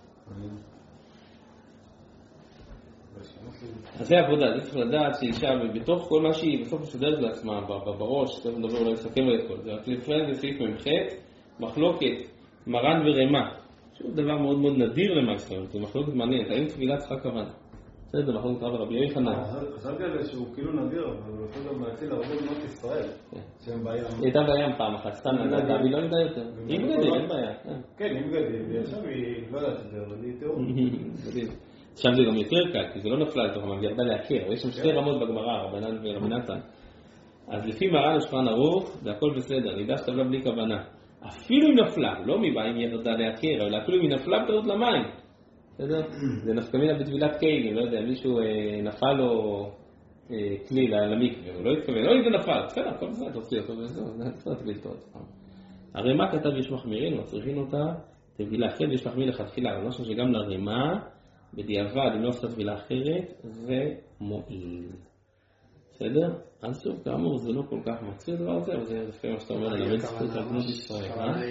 אז זה עבודה, זה צריך לדעת שאישה בתוך כל מה שהיא בסוף מסדרת לעצמה בראש, צריך לדבר אולי לסכם את כל זה. לפני זה סעיף ממחת, מחלוקת מרן ורמה, שהוא דבר מאוד מאוד נדיר למעשה, זה מחלוקת מעניינת, האם תפילה צריכה כוונה? זה מחלוקת רב רבי יוחנן. חשבתי על זה שהוא כאילו נדיר, אבל הוא יכול גם להציל הרבה בנות ישראל, שהם בים. היא הייתה בים פעם אחת, סתם נדעת, היא לא נדעה יותר. היא בגדים, אין בעיה. כן, היא בגדים, ועכשיו היא לא יודעת את זה, אבל היא תיאור. עכשיו זה גם יותר קל, כי זה לא נפלה לתוך המם, היא ירדה להכיר, יש שם שתי רמות בגמרא, רבנן ורבי נתן. אז לפי מרן השולחן ערוך, זה הכל בסדר, נידע שטבלה בלי כוונה. אפילו אם נפלה, לא מבאים ירדה להכיר, אלא אפילו אם נפלה בטעות למים. בסדר? זה נפקא מינה בטבילת כלים, לא יודע, מישהו נפל לו כלי למקווה, הוא לא התכוון, לא אם זה נפל, בסדר, הכל בסדר, תוציא אותו וזהו, זה בסדר, תביל אותו. הרי מה כתב יש מחמירים, מצריכים אותה, תבילה אחרת, יש מחמיר לכתחילה, אבל משהו שגם לרימה, בדיעבד, אם לא עושה תבילה אחרת, זה מועיל. בסדר? אז שוב, כאמור, זה לא כל כך מצריך דבר הזה, אבל זה לפי מה שאתה אומר, ללמד זכות על בנות ישראל.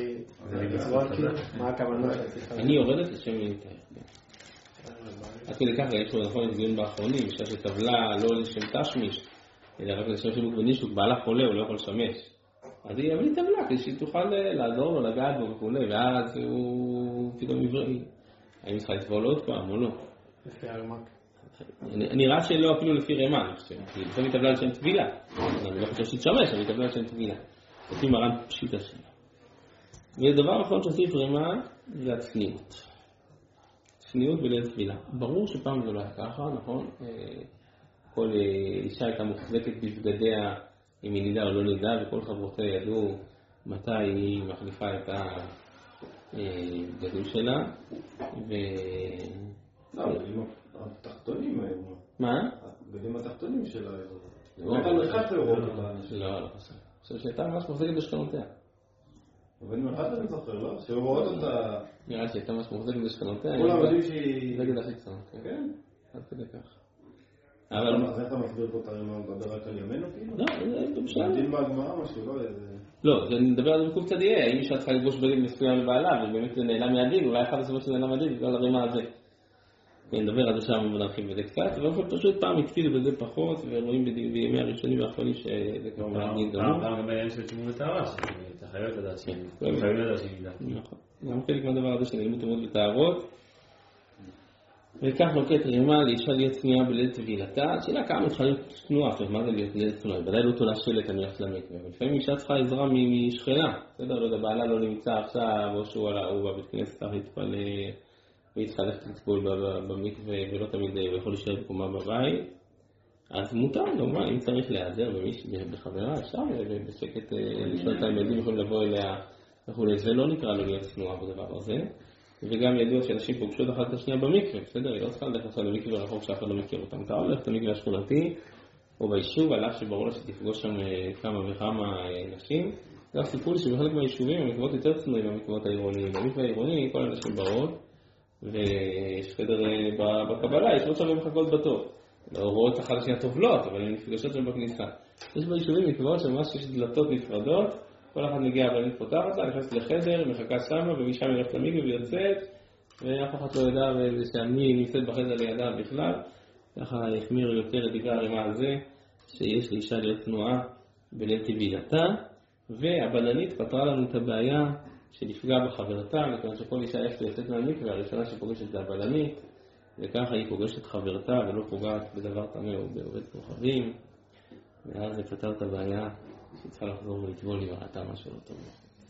מה הכוונה שצריכה? אני יורדת לשם מינתאי. עד כדי ככה, יש לו נכון דיון באחרונים, אישה שטבלה לא לשם תשמיש, אלא רק לשם שיווק ונישוק, בעלה חולה, הוא לא יכול לשמש. אז היא אבל היא טבלה, כדי שהיא תוכל לעזור לו, לגעת בו וכו', ואז הוא פתאום יבריא. האם צריכה לטבול עוד פעם או לא? לפי הרמק. נראה שלא אפילו לפי רמה, אני חושב. כי לפעמים היא טבלה לשם טבילה. אני לא חושב שתשמש, אבל היא טבלה לשם טבילה. לפי מרן פשיט השם. ודבר אחרון שעושים רמה זה הצניעות. צניעות בליל טבילה. ברור שפעם זה לא היה ככה, נכון? כל אישה הייתה מוחזקת בבגדיה אם היא נידה או לא נידה, וכל חברותיה ידעו מתי היא מחליפה את הבגדים שלה. הבגדים התחתונים האלה. מה? הבגדים התחתונים שלה. לא, לא חסר. אני חושב שהייתה ממש מחזקת בשכנותיה. אבל אם אחת אני זוכר, לא? שרואות אותה... נראה שהייתה ממש מחזקת בשכנותיה. כולם יודעים שהיא... בגד הכי קצת, כן? עד כדי כך. אז איך אתה מסביר פה את הרימה, מדבר רק על ימינו כאילו? לא, זה בשביל... מדין בהגמרא משהו, לא איזה... לא, אני מדבר על זה בקוף צד יהיה, האם אישה צריכה לגוש בגד מסוים לבעלה, ובאמת זה נעלם מהדין, אולי אחד הסיבות שזה נעלם מהדין, בגלל הרימה הזה. נדבר על זה שם ונרחיב בזה קצת, אבל פשוט פעם הקפידו בזה פחות, ורואים בימי הראשונים והאחרונים שזה כבר מעניין גמור. פעם גם בעניין של צימון וטהרה, שאתה חייב לדעת שהיא נידה. נכון, גם חלק מהדבר הזה של לימוד תמות וטהרות. וכך נוקט רימה לאישה להיות צניעה בליל טבילתה, שאלה כמה צריכה להיות צנועה, עכשיו מה זה להיות ליל צנועה? ודאי לא תולה שלט אני הולכת למקווה, אבל לפעמים אישה צריכה עזרה משכנה, בסדר, לא יודע, בעלה לא נמצא עכשיו, או שהוא בבית כנסת צריך להתפלל, והיא צריכה ללכת לטבול במקווה ולא תמיד הוא יכול להישאר בקומה בבית, אז מותר, כמובן, אם צריך להיעזר בחברה, אפשר בשקט לשאול את הילדים יכולים לבוא אליה וכולי, זה לא נקרא לו להיות צנועה בדבר הזה. וגם ידוע שאנשים פוגשות אחת את השנייה במקווה, בסדר? היא לא צריכה ללכת עכשיו למקווה רחוק שאף אחד לא מכיר אותם. אתה הולך למקווה השכונתי או ביישוב, על אף שברור לה שתפגוש שם כמה וכמה נשים. זה הסיפור שבחלק מהיישובים המקוואות יותר צנועים מהמקוואות העירוניים. במקווה העירוני כל האנשים באות, ויש חדר בקבלה, יש עוד שווים מחכות בתור. לא רואות אחת השנייה טובלות, אבל הן נפגשות שם בכניסה. יש ביישובים מקוואות שממש יש דלתות נפרדות, כל אחד מגיע ולנית פותחת לה, נכנסת לחדר, מחכה שמה, ומשם היא הולכת למקווה ויוצאת, ואף אחד לא ידע שאני נמצאת בחדר לידה בכלל. ככה החמיר יותר את דברי הרימה על זה, שיש לאישה להיות תנועה בליל טבילתה, והבלנית פתרה לנו את הבעיה שנפגע בחברתה, מכיוון שכל אישה יש לצאת מהמקווה, הראשונה שפוגשת זה הבלנית, וככה היא פוגשת חברתה ולא פוגעת בדבר טמא או בעובד כוכבים, ואז זה פתר את הבעיה שצריכה לחזור ולטבול אם ראתה משהו לא טוב.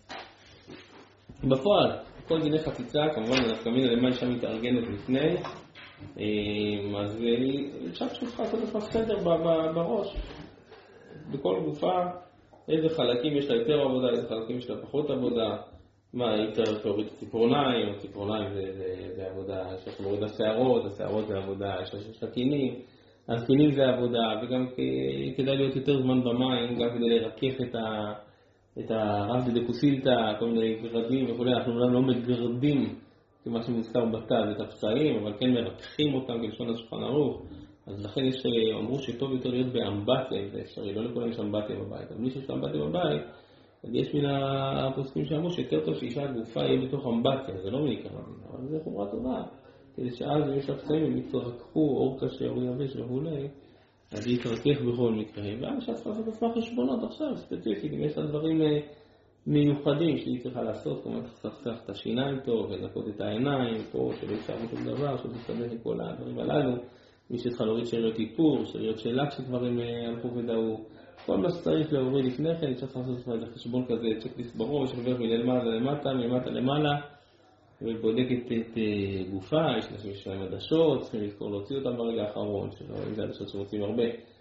בפועל, כל דיני חציצה, כמובן אנחנו קמינה למה אישה מתארגנת לפני, אז אפשר פשוט לעשות לך סדר בראש, בכל גופה, איזה חלקים יש לה יותר עבודה, איזה חלקים יש לה פחות עבודה, מה יותר תוריד ציפורניים, ציפורניים זה עבודה, יש לך מוריד השערות, השערות זה עבודה, יש לך סכינים, הסכינים זה עבודה, וגם כדאי להיות יותר זמן במים, גם כדי לרכך את הרב דקוסילתא, כל מיני גרדים וכו', אנחנו לא מגרדים כמה שמוזכר בתא, את הפצעים, אבל כן מרככים אותם כלשון השולחן ערוך, אז לכן אמרו שטוב יותר להיות באמבטיה, זה אפשרי, לא לכולם יש אמבטיה בבית, אבל מי שיש אמבטיה בבית, יש מן הפוסקים שאמרו שיותר טוב שאישה גופה יהיה בתוך אמבטיה, זה לא מעיקר הדין, אבל זה חומרה טובה, כדי שאז יש הפצעים, הם יתרקחו, אור קשה, אור יבש וכו', אז היא יתרכך בכל מקרה, ואז אפשר לעשות עצמה חשבונות עכשיו, ספציפית, אם יש לה דברים מיוחדים שהיא צריכה לעשות, כמו לחסך את השיניים טוב, ולנקות את העיניים, פה שלא יצטרכו שום דבר, שלא תסתבך עם כל הדברים הללו, מי שצריכה להוריד שאריות איפור, שאריות שלק שדברים הלכו ודאו, כל מה שצריך להוריד לפני כן, צריך לעשות איזה חשבון כזה, צ'קליסט בראש, שעובר מלמעלה למטה, מלמטה למעלה, ובודקת את גופה, יש נשים שיש להם עדשות, צריכים לזכור להוציא אותם ברגע האחרון, אם זה עדשות שמוצאים הרבה.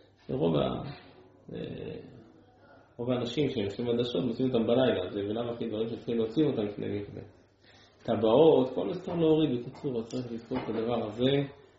רוב האנשים שהם עושים עדשות, מוצאים אותם בלילה, זה ולמה הכי דברים שצריכים להוציא אותם לפני מקווה. טבעות, כל מה שצריך להוריד בקיצור, צריך לזכור את הדבר הזה.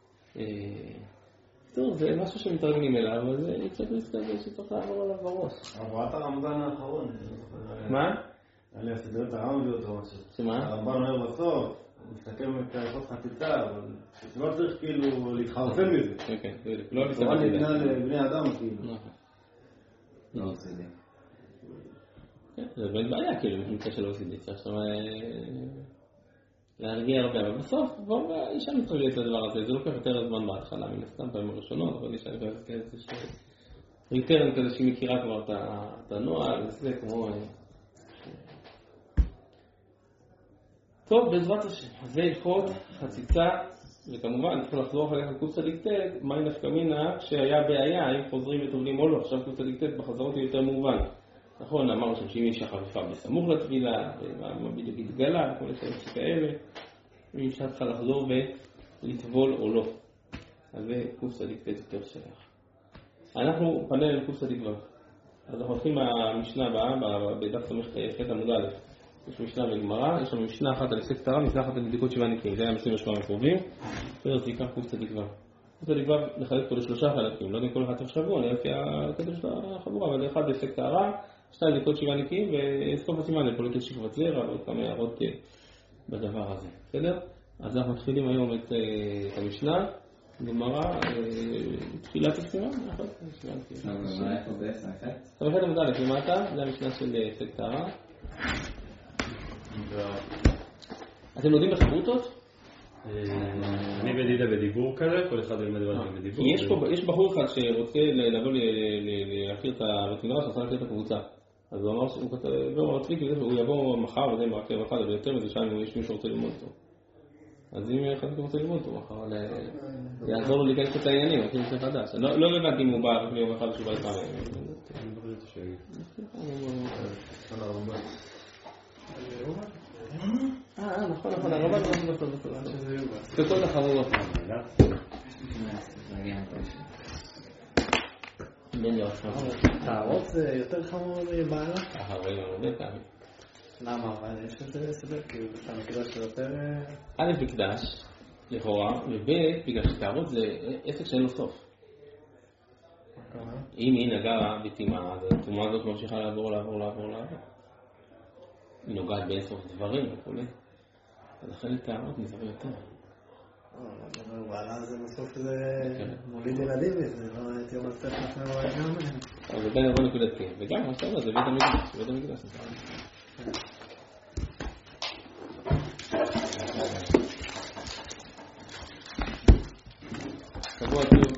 טוב, זה משהו שמתרגלים אליו, אבל זה קצת מסתכל שצריך לעבור עליו בראש. עבורת הרמב"ן האחרון. מה? היה לי הסדרת הרמב"ן אותו משהו. שמה? הרמב"ן אומר בסוף, הוא מסתכל מכאלה חציצה, אבל לא צריך כאילו להתחרפן מזה. כן, לא להתחרפן. זה ניתנה לבני אדם כאילו. לא עושה לי. כן, זה באמת בעיה כאילו, במקרה של OCD, צריך שם להרגיע הרבה, אבל בסוף, אישה מתרגלת את הדבר הזה, זה לוקח יותר זמן בהתחלה, מן הסתם פעמים הראשונות, אבל אישה נכנסת כאיזה ריטרן כזה שהיא מכירה כבר את הנוהל, וזה כמו... טוב, בעזרת השם, זה הלכות חציצה, וכמובן, צריך לחזור אחר כך קופסא דיקטט, מהי נפקא מינה כשהיה בעיה, אם חוזרים וטובלים או לא, עכשיו קופסא דיקטט בחזרות היא יותר מובן. נכון, אמרנו שאם יש חפיפה בסמוך לטבילה, ומה בדיוק התגלה, וכל השאלות שכאלה, ואם אפשר צריכה לחזור ולטבול או לא. אז זה קופסא דיקטט יותר שייך. אנחנו פנה לקופסא דיקטט. אז אנחנו הולכים מהמשנה הבאה, בדף ס"ח עמוד א'. יש משנה וגמרא, יש לנו משנה אחת על הפסק טהרה, משנה אחת על בדיקות 7 נקיים, זה היה המסים השבועיים הקרובים, זה ייקח קופסא דיקטט. קופסא דיקטט נחלק אותו לשלושה חלקים, לא יודע כל אחד תוך שבוע, אני לפי הקטע של החבורה, אבל אחד בהפסק טהרה, 2 בדיקות 7 נקיים, וסוף הסימן לפוליטות שכבת זרע, ועוד כמה הערות בדבר הזה, בסדר? אז אנחנו מתחילים היום את המשנה, גמרא, תחילת הסימן, נכון? מה איפה בעצם? ס"ח עמוד א' למטה, זה המשנה של הפסק טהרה. אתם לומדים בחברותות? אני ודידה בדיבור כזה, כל אחד ילמד בדיבור. יש בחור אחד שרוצה לבוא להכיר את המדרש, שרוצה להכיר את הקבוצה. אז הוא אמר שהוא מצחיק, הוא יבוא מחר וזה מרכב אחד, אבל יותר מזה שאנו יש מישהו שרוצה ללמוד אותו. אז אם אחד רוצה ללמוד אותו מחר, יעזור לו להיכנס את העניינים, הכי נושא חדש. לא הבנתי אם הוא בא רק ליום אחד שהוא בא לפעמים. אני בוחר את השאלה. נכון, הרבן לא בסוף. זה כל החברות. טהרות זה יותר חמור מבעלה? רואים הרבה פעמים. למה? אבל יש לזה סדר, כאילו, המקדש זה יותר... א' מקדש, לכאורה, וב' בגלל שטהרות זה עסק שאין לו סוף. אם היא נגעה בטומאה, אז הטומאה הזאת ממשיכה לעבור. היא נוגעת באינסוף דברים וכו'. אז לכן טהרות נזהר יותר. בעלה זה בסוף זה מוליד ילדים וזה, לא הייתי אומר קצת לפני בבית גם מהם. אבל זה בין אירוע נקודתי, וגם מה שאתה אומר זה בית המקדש, בית המקדש. שבוע טוב.